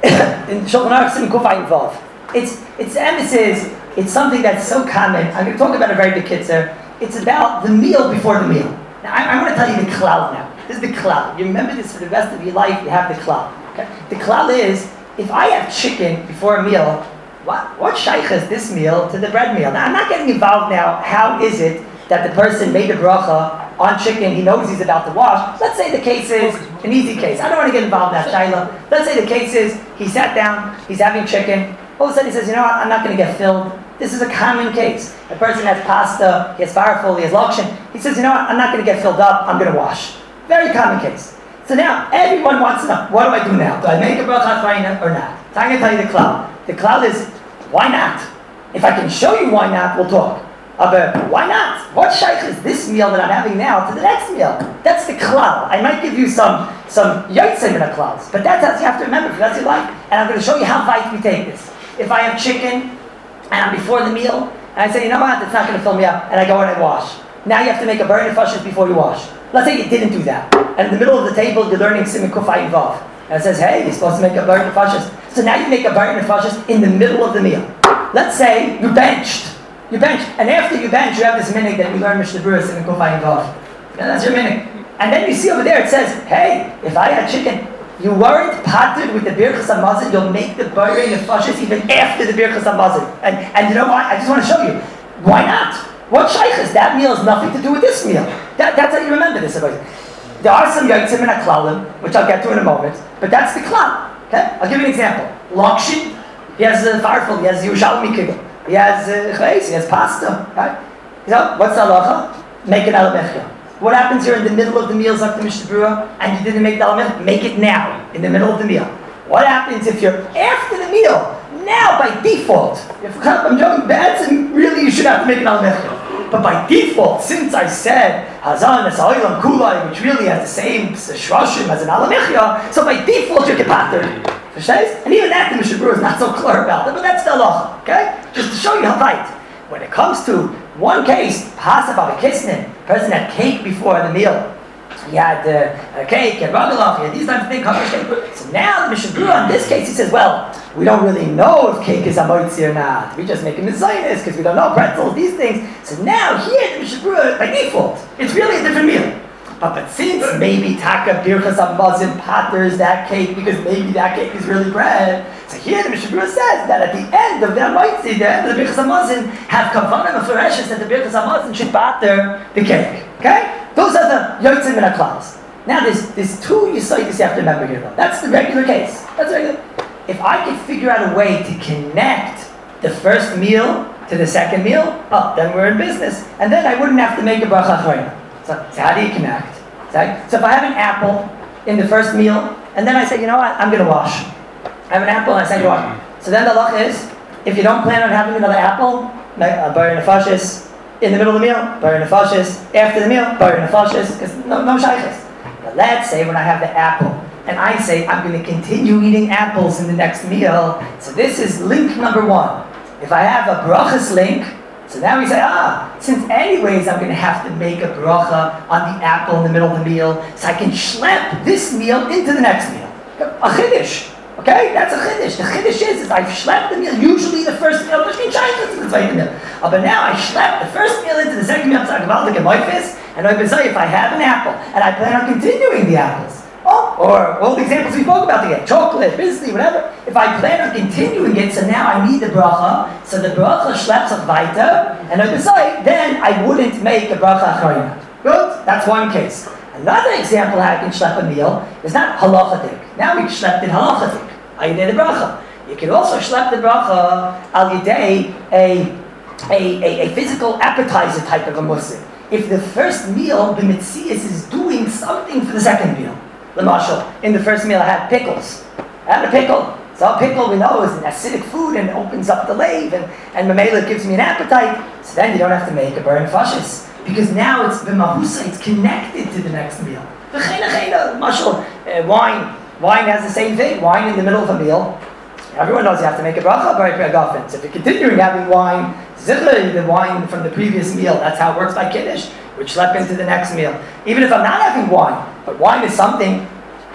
in Shulchan Aruch Siman Kuf Ayin Vav. It's it's the emphasis. It's something that's so common. I'm going to talk about a very big kitzur. It's about the meal before the meal. Now I, I'm going to tell you the klal now. This is the klal. You remember this for the rest of your life. You have the klal. Okay? The klal is if I have chicken before a meal. What what shaykh is this meal to the bread meal? Now I'm not getting involved now. How is it that the person made a bracha on chicken, he knows he's about to wash? Let's say the case is an easy case. I don't want to get involved in that shayla. Let's say the case is he sat down, he's having chicken. All of a sudden he says, you know what, I'm not going to get filled. This is a common case. A person has pasta, he has farful, he has lakshin. He says, you know what, I'm not going to get filled up, I'm going to wash. Very common case. So now, everyone wants to know, what do I do now? Do I make a bracha chayna or not? So I'm going to tell you the klal. The klal is, why not? If I can show you why not, we'll talk. Uh, but why not? What shaykh is this meal that I'm having now to the next meal? That's the klal. I might give you some some yotzim in a klals, but that's how you have to remember. That's your life. And I'm going to show you how weit we take this. If I have chicken and I'm before the meal, and I say, you know what, it's not going to fill me up, and I go and I wash. Now you have to make a burn nefashos before you wash. Let's say you didn't do that, and in the middle of the table you're learning Siman Kuf Ayin Vav, and it says, hey, you're supposed to make a burn nefashos. So now you make a burn nefashos in the middle of the meal. Let's say you benched. You bench, and after you bench, you have this minhag that we learn Mishnah Berurah in Kuf Ayin Vav. That's your minhag. And then you see over there, it says, hey, if I had chicken, you weren't potted with the Birchas HaMazon, you'll make the Borei Nefashos even after the Birchas HaMazon. And and you know what? I just want to show you. Why not? What shaykhs? That meal has nothing to do with this meal. That, that's how you remember this. There are some yotzim and aklalim, which I'll get to in a moment, but that's the klal. Okay? I'll give you an example. Lakshin, he has a farfel, he has Yerushalmi kigel. He has uh, chayes, he has pasta, right? So, what's the halacha? Make it al mechya. What happens here in the middle of the meal, Zakta Mishnah Berurah, and you didn't make the al mechya? Make it now, in the middle of the meal. What happens if you're after the meal? Now, by default, if I'm joking, that's really you should have to make it al mechya. But by default, since I said Hazan Esa'ilam Kulai, which really has the same shrashim as an al mechya, so by default you get pattered. And even that the Mishnah Berurah is not so clear about it, but that's the halacha, okay? Just to show you how right. When it comes to one case, Pasa Baba Kisnin, person had cake before the meal. He had uh, a cake, he had ragalach, he had these types of things. So now the Mishnah Berurah, in this case, he says, well, we don't really know if cake is a moitzi or not. We just make a mizaynis because we don't know pretzels, these things. So now here the Mishnah Berurah, by default, it's really a different meal. But, but since maybe Taka Birchas HaMazon patters that cake because maybe that cake is really bread, so here the Mishnah Berurah says that at the end of the Amaitzi, the end of the Birchas HaMazon, have kavanah mefureshes that the Birchas HaMazon should patter the cake. Okay? Those are the yotzim and aklaus. Now there's, there's two yisoidis you have to remember here though. That's the regular case. That's regular. If I could figure out a way to connect the first meal to the second meal, oh, then we're in business. And then I wouldn't have to make a bracha chayna. So, so how do you connect? So, so if I have an apple in the first meal, and then I say, you know what, I'm going to wash. I have an apple and I say, wash. So then the halacha is, if you don't plan on having another apple, a borei nefashos in the middle of the meal, borei nefashos after the meal, borei nefashos, because no, no shaykhs. But let's say when I have the apple, and I say, I'm going to continue eating apples in the next meal. So this is link number one. If I have a brachas link, so now we say, ah, since anyways I'm going to have to make a bracha on the apple in the middle of the meal, so I can schlep this meal into the next meal. A chiddush, okay? That's a chiddush. The chiddush is, is I've schlepped the meal, usually the first meal, but now I schlep the first meal into the second meal, and I say, if I have an apple, and I plan on continuing the apples, oh, or all the examples we spoke about today, chocolate, biscuit, whatever. If I plan on continuing it, so now I need the bracha, so the bracha schleps up weiter, and I decide, then I wouldn't make a bracha acharina. Good? That's one case. Another example how I can schlep a meal is not halachadik. Now we schlepped it halachadik. I did the bracha. You can also schlep the bracha al yidei a, a, a, a physical appetizer type of a muslim. If the first meal, the mitzias, is doing something for the second meal. L'mashal, in the first meal I had pickles. I had a pickle. So a pickle we know is an acidic food and it opens up the lave and, and mamela gives me an appetite. So then you don't have to make a burn fashis. Because now it's b'mahusa, it's connected to the next meal. Mashal, uh, wine. Wine has the same thing. Wine in the middle of a meal. Everyone knows you have to make a bracha by Gafen. So if you're continuing having wine, zichlei, the wine from the previous meal, that's how it works by Kiddush, which schlep into the next meal. Even if I'm not having wine, but wine is something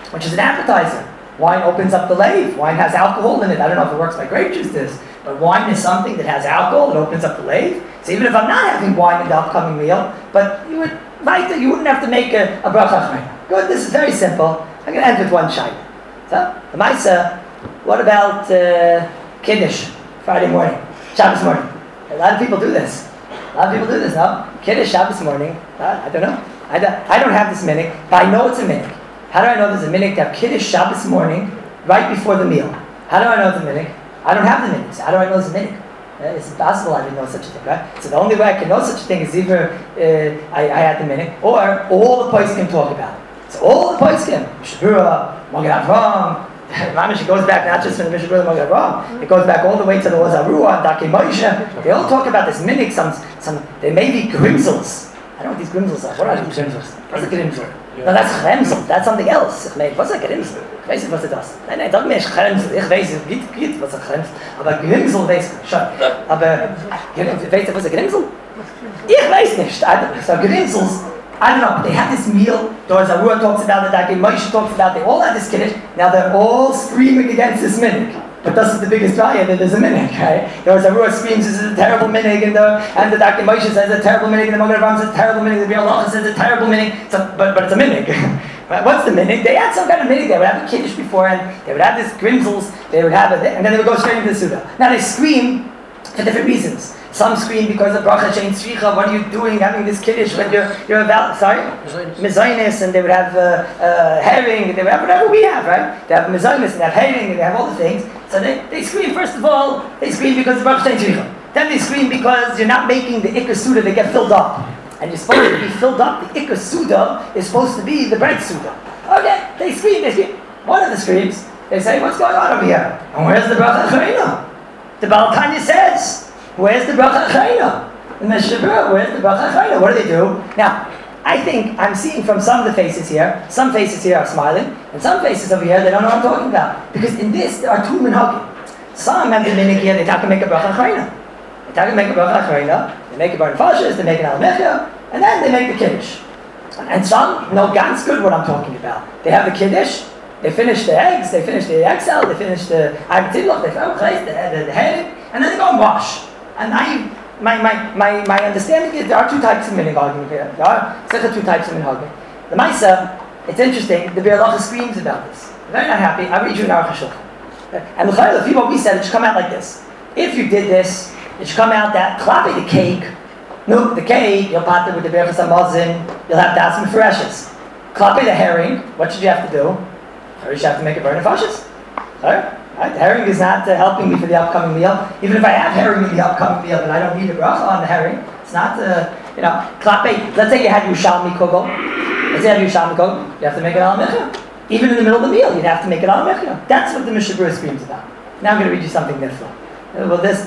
which is an appetizer. Wine opens up the lave. Wine has alcohol in it. I don't know if it works like grape juice does, but wine is something that has alcohol. It opens up the lave. So even if I'm not having wine in the upcoming meal, but you would right, you wouldn't have to make a, a bracha achrona. Good, this is very simple. I'm going to end with one shayla. So, the Maisa, what about uh, Kiddush, Friday morning, Shabbos morning? A lot of people do this. A lot of people do this, no? Kiddush, Shabbos morning. Uh, I don't know. I don't, I don't have this minhag, but I know it's a minhag. How do I know there's a minhag to have Kiddush, Shabbos morning, right before the meal? How do I know it's a minhag? I don't have the minhag. So how do I know it's a minhag? Uh, it's impossible I didn't know such a thing, right? So the only way I can know such a thing is either uh, I, I had the minhag, or all the poskim talk about it. So all the poskim, Shabura, Magen Avraham, Mamish, it goes back not just from the Mishnah Berurah Magen Avraham, it goes back all the way to the Ozarua, Daki Moshe. They all talk about this minhag. Some, some, they may be grimsels. I don't know what these grimsels are. What are these grimsels? What's a grimsel? No, that's chremsel. That's something else. Ich meine, was ist ein Grimsel? Ich weiß nicht, was ist das. Nein, nein, das ist chremsel. Ich weiß, es gibt, gibt was ein Chremsel. Aber Grimsel weiß ich schon. Aber, weißt du, was ist ein Grimsel? Ich weiß nicht. So Grimsels, I don't know, they had this meal. Doris Arua talks about it, Daki Moshe talks about it. They all had this Kiddush. Now they're all screaming against this minhag. But this is the biggest raya that there's a minhag, right? Doris Arua screams, this is a terrible minhag, and the and the Daki Moshe says a terrible minhag, and the Magen Avraham says a terrible minhag, the Biur Halacha says a terrible minhag. So, but but it's a minhag. Right? What's the minhag? They had some kind of minhag. They would have a Kiddush beforehand. They would have this grimsels. They would have it, and then they would go straight into the Suda. Now they scream for different reasons. Some scream because of bracha shein tzricha. What are you doing having this kiddush when you're you're about sorry mezainis, and they would have uh, uh, herring. They would have whatever we have, right? They have mezainis and they have herring and they have all the things. So they, they scream first of all. They scream because of bracha shein tzricha. Then they scream because you're not making the ikar suda to get filled up, and you're supposed to be filled up. The ikar suda is supposed to be the bread suda. Okay, they scream. They scream. One of the screams. They say, "What's going on over here? And where's the bracha achrona?" The Baal Tanya says, where's the bracha achrona? The Mishnah Berurah, where's the bracha achrona? What do they do? Now, I think I'm seeing from some of the faces here, some faces here are smiling, and some faces over here, they don't know what I'm talking about. Because in this, there are two minhagim. Some have the minhag here, they talk to make a bracha achrona. They talk to make a bracha achrona, they make a bar nefashos, they make an al mechia, and then they make the kiddush. And some know ganz good what I'm talking about. They have the kiddush, they finish the eggs, they finish the excel, they finish the agtilach, they finish the, the, the head, and then they go and wash. And I, my, my, my, my understanding is there are two types of minhagim here. There are two types of minhagim. The Maisa, it's interesting, the Biur Halacha screams about this. They're very not happy. I read you an Aruch HaShulchan. And the Chayil, what we said, it should come out like this. If you did this, it should come out that klapi, the cake, no, the cake, you'll pot it with the Berachas HaMazon, you'll have das mefereshes. Klapi, the herring, what should you have to do? First you have to make it bar nefashos. Right? Right? The herring is not uh, helping me for the upcoming meal. Even if I have herring in the upcoming meal, but I don't need a bracha on the herring, it's not, uh, you know, klape. Let's say you had Yerushalmi kugel. Let's say you have Yerushalmi kugel. You have to make it al mechia. Even in the middle of the meal, you'd have to make it al mechia. That's what the Mishnah Berurah screams about. Now I'm going to read you something nifla. Well, this,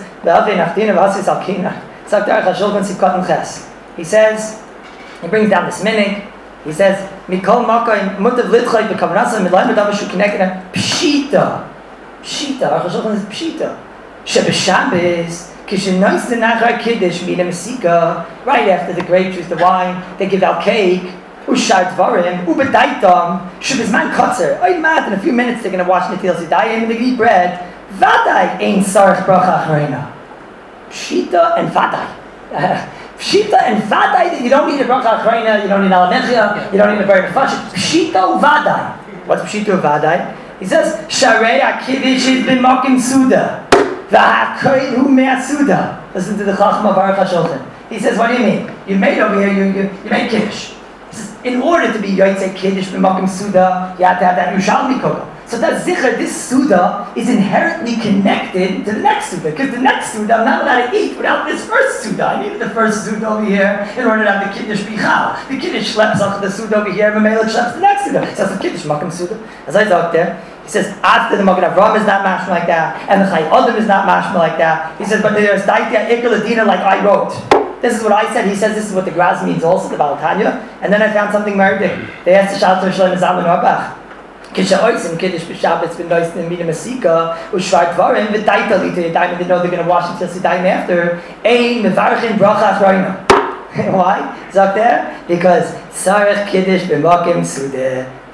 he says, he brings down this minhag. He says, Mikol Makai Mutav Lidchay B'Kavanasa Midlay Medav Shu Kinekena Pshita. Pshita. Our Chashulchan is Pshita. Shebeshabbos Kishenais the Nachar Kiddush Mina Mesika. Right after the grape juice, the wine, they give out cake. Ushar Dvarim Ubedaitam Shebizman Kotzer. Oy mat, in a few minutes they're going to wash Netil Zidayim and they eat bread. Vadai Ein Sarach Bracha Achrona. Pshita and Vadai. Pshita and Vadai, that you don't need a bracha achrona, you don't need al mechia, you don't need a bar nefashos. Pshita Vadai. What's Pshita Vadai? He says, Sharei HaKiddush is b'makim suda. V'ha'koyin hu me'asuda. Listen to the Chachma of Aruch HaShulchan. He says, what do you mean? You made over here, you, you, you made Kiddush. He says, in order to be Yotzei Kiddush b'makim suda, you have to have that Yerushalmi kugel. So that zikr, this suda, is inherently connected to the next suda. Because the next suda, I'm not allowed to eat without this first suda. I needed the first suda over here in order to have the kiddush bichal. The kiddush schleps off the suda over here, and Mamela schleps the next suda. So that's the kiddush makam suda. As I talked there, he says, after the Magen Avraham is not mashma like that, and the Chai Adam is not mashma like that. He says, but there's daitya ikul adina like I wrote. This is what I said. He says this is what the Graz means also, the Baal Tanya. And then I found something murdik. They asked the Shalter Shlomo Zalman Auerbach. Kishaoisim Kiddush b'Shabbos b'Nois Mina Mesika u'Shvar Dvarim v'Daita Lita Yadayim. They know they're going to wash until Sidayim after. Ein mevarchin bracha achrona. Why? Zok there? Because Sarach Kiddush b'Makim Sudeh.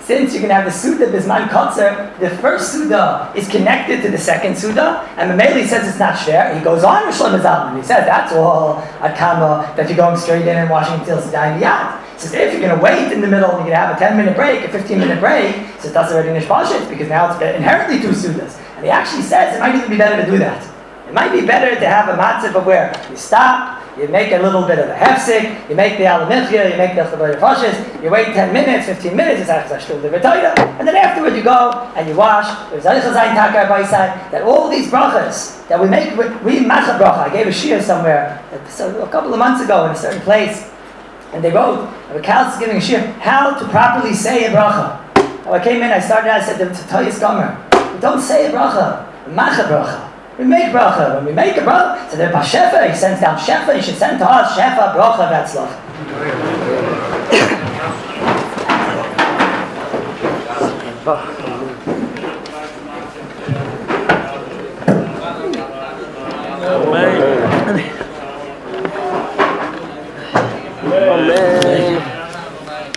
since you're going to have the Suda Bisman Kotzer, the first Suda is connected to the second Suda, and Mameli says it's not shver. He goes on with Shlomo Zalman. He says that's all at Kama, that you're going straight in and washing until Sedai Miyad. He says if you're going to wait in the middle, you're going to have a ten minute break, a fifteen minute break, he says that's already Nishpashit, because now it's inherently two Sudas. And he actually says it might even be better to do that. It might be better to have a matzah of where you stop, you make a little bit of a hefsik, you make the alamichya, you make the chabar fashes, you wait ten minutes, fifteen minutes, it's actually the v'toida, and then afterward you go and you wash. There's that all these brachas that we make, we macha bracha. I gave a shir somewhere a couple of months ago in a certain place, and they wrote, Rav is giving a shir, how to properly say a bracha. And I came in, I started, I said to tell you Gomer, we don't say a bracha, we macha bracha. We make bracha. When we make a bracha, so the Bashefa, he sends down Shefa, he should send to us Shefa, bracha, Vetzlach.